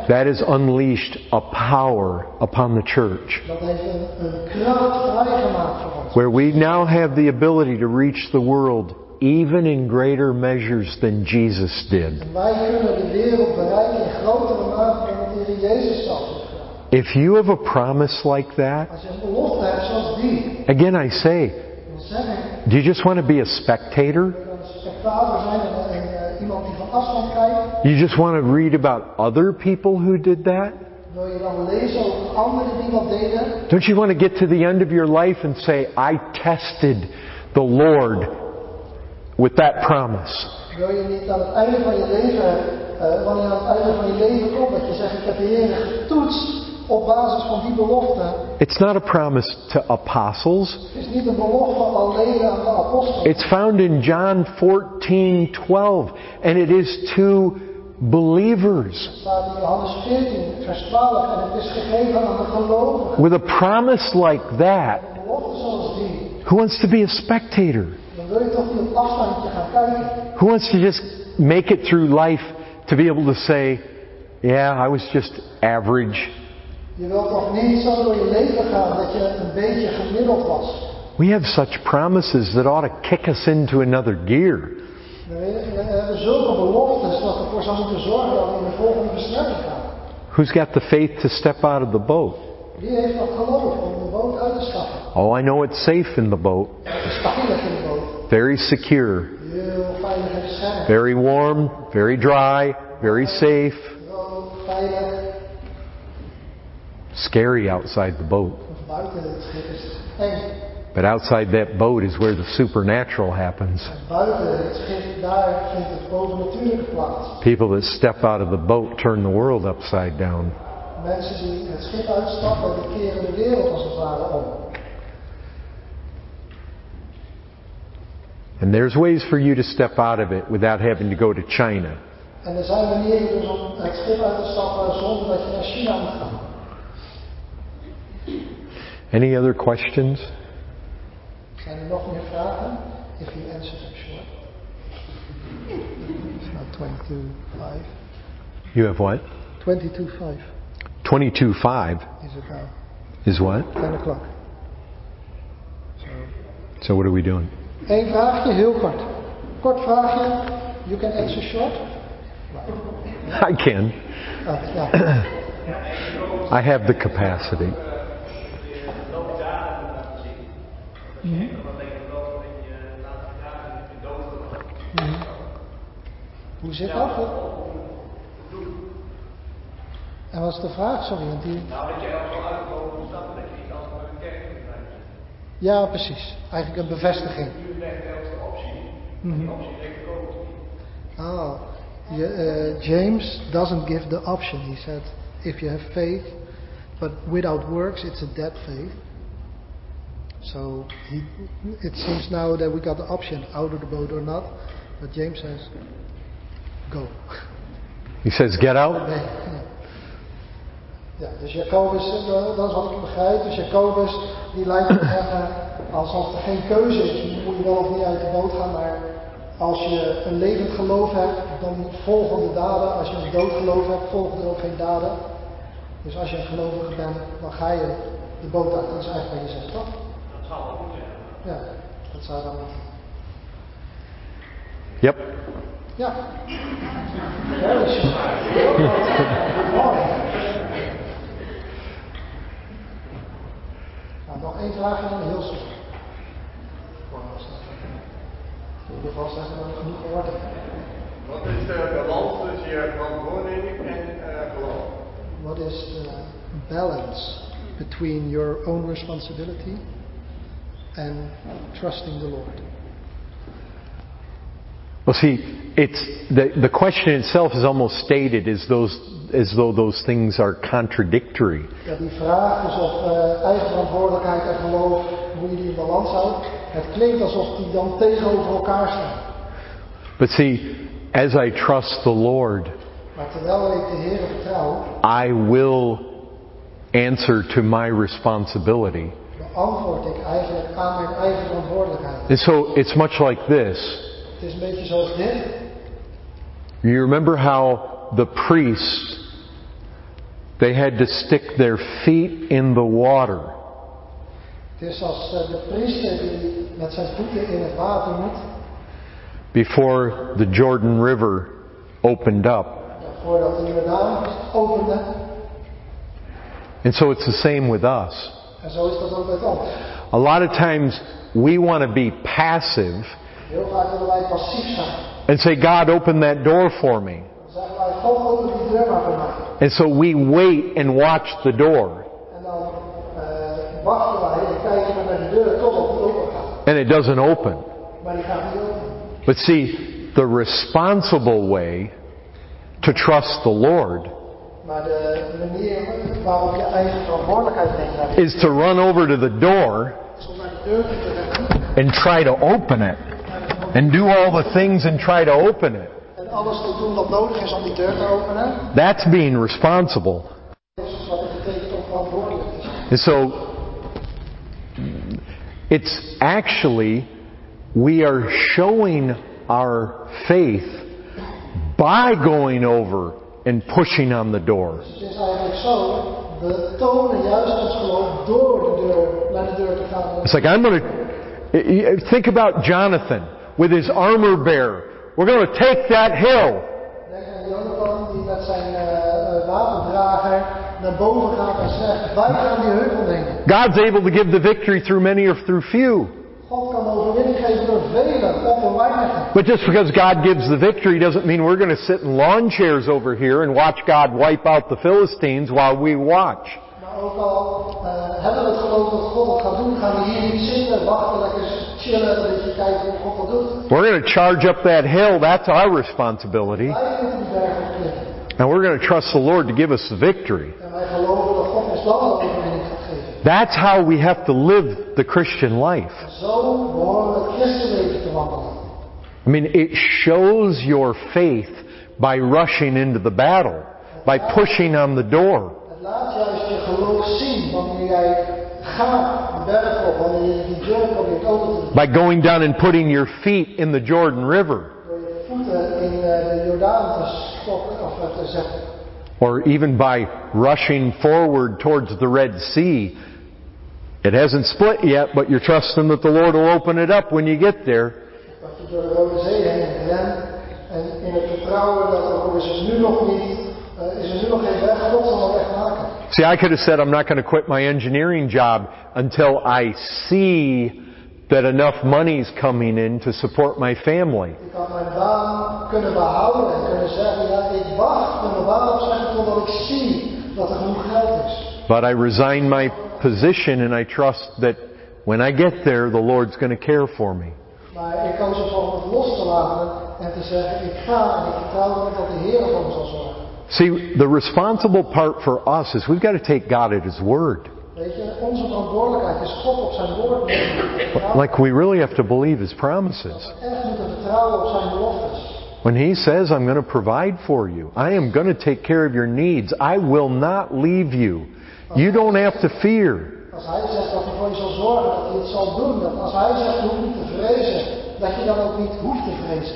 That has unleashed a power upon the church, Dat heeft een kracht vrijgemaakt voor ons. where we now have the ability to reach the world even in greater measures than Jesus did. En wij kunnen de wereld bereiken in grotere mate dan dat de Heer Jezus zelf heeft gedaan. If you have a promise like that, Als je een belofte hebt zoals die, again I say, dan zeg ik, do you just want to be a spectator? wil je een spectator zijn en iemand die van afstand kijkt? You just want to read about other people who did that? Wil je dan lezen over anderen die dat deden? Don't you want to get to the end of your life and say, I tested the Lord with that promise? Wil je niet aan het einde van je leven, wanneer je aan het einde van je leven komt, dat je zegt, ik heb de Heer getoetst op basis van die belofte. It's not a promise to apostles. Het is niet een belofte alleen aan de apostelen. It's found in John 14:12, and it is to believers. Het staat in Johannes 14, vers 12, en het is gegeven aan de gelovigen. With a promise like that, Een belofte zoals die, who wants to be a spectator? dan wil je toch niet op afstandje gaan kijken. Who wants to just make it through life to be able to say, yeah, I was just average. Je wilt toch niet zo door je leven gaan dat je een beetje gemiddeld was. We have such promises that ought to kick us into another gear. We hebben zulke beloftes dat ervoor zou moeten zorgen dat we in de volgende versnelling gaan. Who's got the faith to step out of the boat? Wie heeft dat geloof om de boot uit te stappen? Oh, I know it's safe in the boat. Het is veilig in de boot. Very secure. Heel veilig en beschermd. Very warm, very dry, very safe. Heel veilig. Scary outside the boat. Of buiten het schip is het eng. But outside that boat is where the supernatural happens. En buiten het schip, daar vindt het bovennatuurlijke plaats. People that step out of the boat turn the world upside down. Mensen die het schip uitstappen, die keren de wereld als het ware om. And there's ways for you to step out of it without having to go to China. En er zijn manieren dus om het schip uit te stappen zonder dat je naar China moet gaan. Any other questions? Zijn er nog meer vragen? If you answer them short. It's not 22:05. You have what? 22:05 22:5 is it now? is what? 10 o'clock. So what are we doing? Eén vraagje, heel kort. Kort vraagje. You can answer short. I can. Ja. I have the capacity. Hoe zit dat? En wat is de vraag? Sorry, want die... Nou, dat jij ook wel uitgekomen moet stappen, dat je niet altijd maar een kerk kunt blijven. Ja, precies. Eigenlijk een bevestiging. Nu legt hij ons de optie. Die optie ligt gekomen. James doesn't give the option. He said, if you have faith, but without works, it's a dead faith. So it seems now that we got the option, out of the boat or not. But James says, go. He says, get out. Nee. Ja, dus Jacobus, dat is wat ik begrijp. Dus Jacobus, die lijkt te zeggen, alsof er geen keuze is, moet je wel of niet uit de boot gaan, maar als je een levend geloof hebt, dan volgen de daden. Als je een dood geloof hebt, volgen er ook geen daden. Dus als je een gelovige bent, dan ga je de boot uit. Dat is eigenlijk wat je zegt, toch? Dat zou wel moeten. Ja, dat zou dan moeten. Yep. Ja. Very short. Good morning. Nou, nog één vraag en dan heel snel. In ieder geval zeggen we genoeg gehoord hebben. Wat is de balans tussen je verantwoording en geloof? What is the balance between your own responsibility and trusting the Lord? Well, see, it's the question itself is almost stated as though those things are contradictory. Ja, die vraag is of eigen verantwoordelijkheid en geloof, hoe je die in balans houdt. Het klinkt alsof die dan tegenover elkaar staan. But see, as I trust the Lord, Maar terwijl ik de Heer vertrouw, I will answer to my responsibility. beantwoord ik eigenlijk aan mijn eigen verantwoordelijkheid. And so it's much like this. Het is een beetje zoals dit. You remember how the priest They had to stick their feet in the water. Het is als de priester die met zijn voeten in het water moet. Before the Jordan River opened up. Voordat de Jordaan opende. And so it's the same with us. En zo is dat ook met ons. A lot of times we want to be passive. Heel vaak willen wij passief zijn. And say, God, open that door for me. Dan zeggen wij, God, open die deur maar voor mij. And so we wait and watch the door. En dan wachten wij en kijken we naar de deur totdat die open gaat. And it doesn't open. Maar die gaat niet open. But see, the responsible way to trust the Lord Maar de manier waarop je eigen verantwoordelijkheid neemt is to run over to the door is om naar de deur te rennen. and try to open it. And do all the things and try to open it. En alles te doen wat nodig is om die deur te openen. That's being responsible. Dat is wat het betekent om verantwoordelijk te zijn. And so, it's actually, we are showing our faith by going over and pushing on the door. Dus het is eigenlijk zo, we tonen juist ons geloof door de deur, naar de deur te gaan. It's like, I'm going to, think about Jonathan with his armor bearer. We're going to take that hill. Denk aan Jonathan die met zijn wapendrager naar boven gaat en zegt, wij gaan die heuvel nemen. God's able to give the victory through many or through few. God kan overwinning geven door velen of door weinigen. But just because God gives the victory doesn't mean we're going to sit in lawn chairs over here and watch God wipe out the Philistines while we watch. Maar ook al hebben we het geloof dat God het gaat doen, gaan we hier niet zitten, wachten, lekker chillen, een beetje kijken hoe God dat doet. We're going to charge up that hill. That's our responsibility. Wij moeten die berg opklimmen. And we're going to trust the Lord to give us the victory. En wij geloven dat God ons dan de overwinning gaat geven. That's how we have to live the Christian life. Zo behoren we het christenleven te wandelen. I mean, it shows your faith by rushing into the battle, by pushing on the door. Het laat juist je geloof zien wanneer jij gaat de berg op, wanneer je die deur probeert open te doen. By going down and putting your feet in the Jordan River. Door je voeten in de Jordaan te stoppen of te zetten. Or even by rushing forward towards the Red Sea. It hasn't split yet, but you're trusting that the Lord will open it up when you get there. Dat je door de Rode Zee heen rent en in het vertrouwen dat er is er nu nog niet, is er nu nog geen weg, God zal een weg maken. See, I could have said I'm not going to quit my engineering job until I see that enough money's coming in to support my family. Ik had mijn baan kunnen behouden en kunnen zeggen, ja, ik wacht met mijn baan opzeggen totdat ik zie dat er genoeg geld is. But I resign my position and I trust that when I get there, the Lord's going to care for me. Maar ik koos ervoor om het los te laten en te zeggen, ik ga en ik vertrouw erop dat de Heer voor me zal zorgen. See, the responsible part for us is we've got to take God at His word. Weet je, onze verantwoordelijkheid is God op zijn woord nemen. Like we really have to believe His promises. Echt moeten vertrouwen op zijn beloftes. When He says, I'm going to provide for you. I am going to take care of your needs. I will not leave you. You don't have to fear. Als hij zegt dat hij voor je zal zorgen, dat hij het zal doen. Dat als hij zegt, je hoeft niet te vrezen, dat je dan ook niet hoeft te vrezen.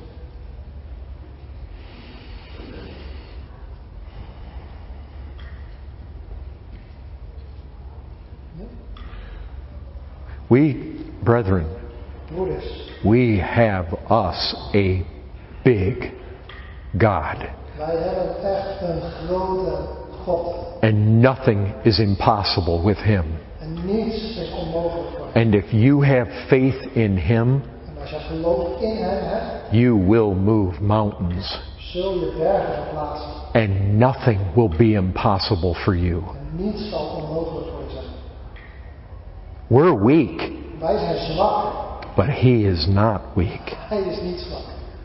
We, brethren, Broeders, we have us a big God. wij hebben echt een grote God. And nothing is impossible with Him. En niets is onmogelijk voor hem. And if you have faith in Him, En als je geloof in hem hebt, you will move mountains. zul je bergen verplaatsen. And nothing will be impossible for you. En niets zal onmogelijk voor je zijn. We're weak, Wij zijn zwak. but He is not weak. Hij is niet zwak.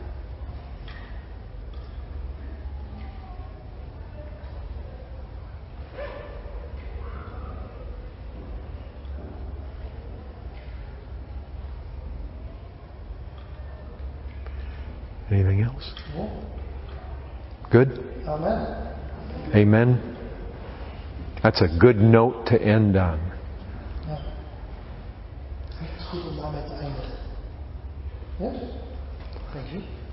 Anything else? Ja. Good? Amen. Amen? That's a good note to end on. Ja. Het is goed om daarmee te eindigen. Ja? Dank je.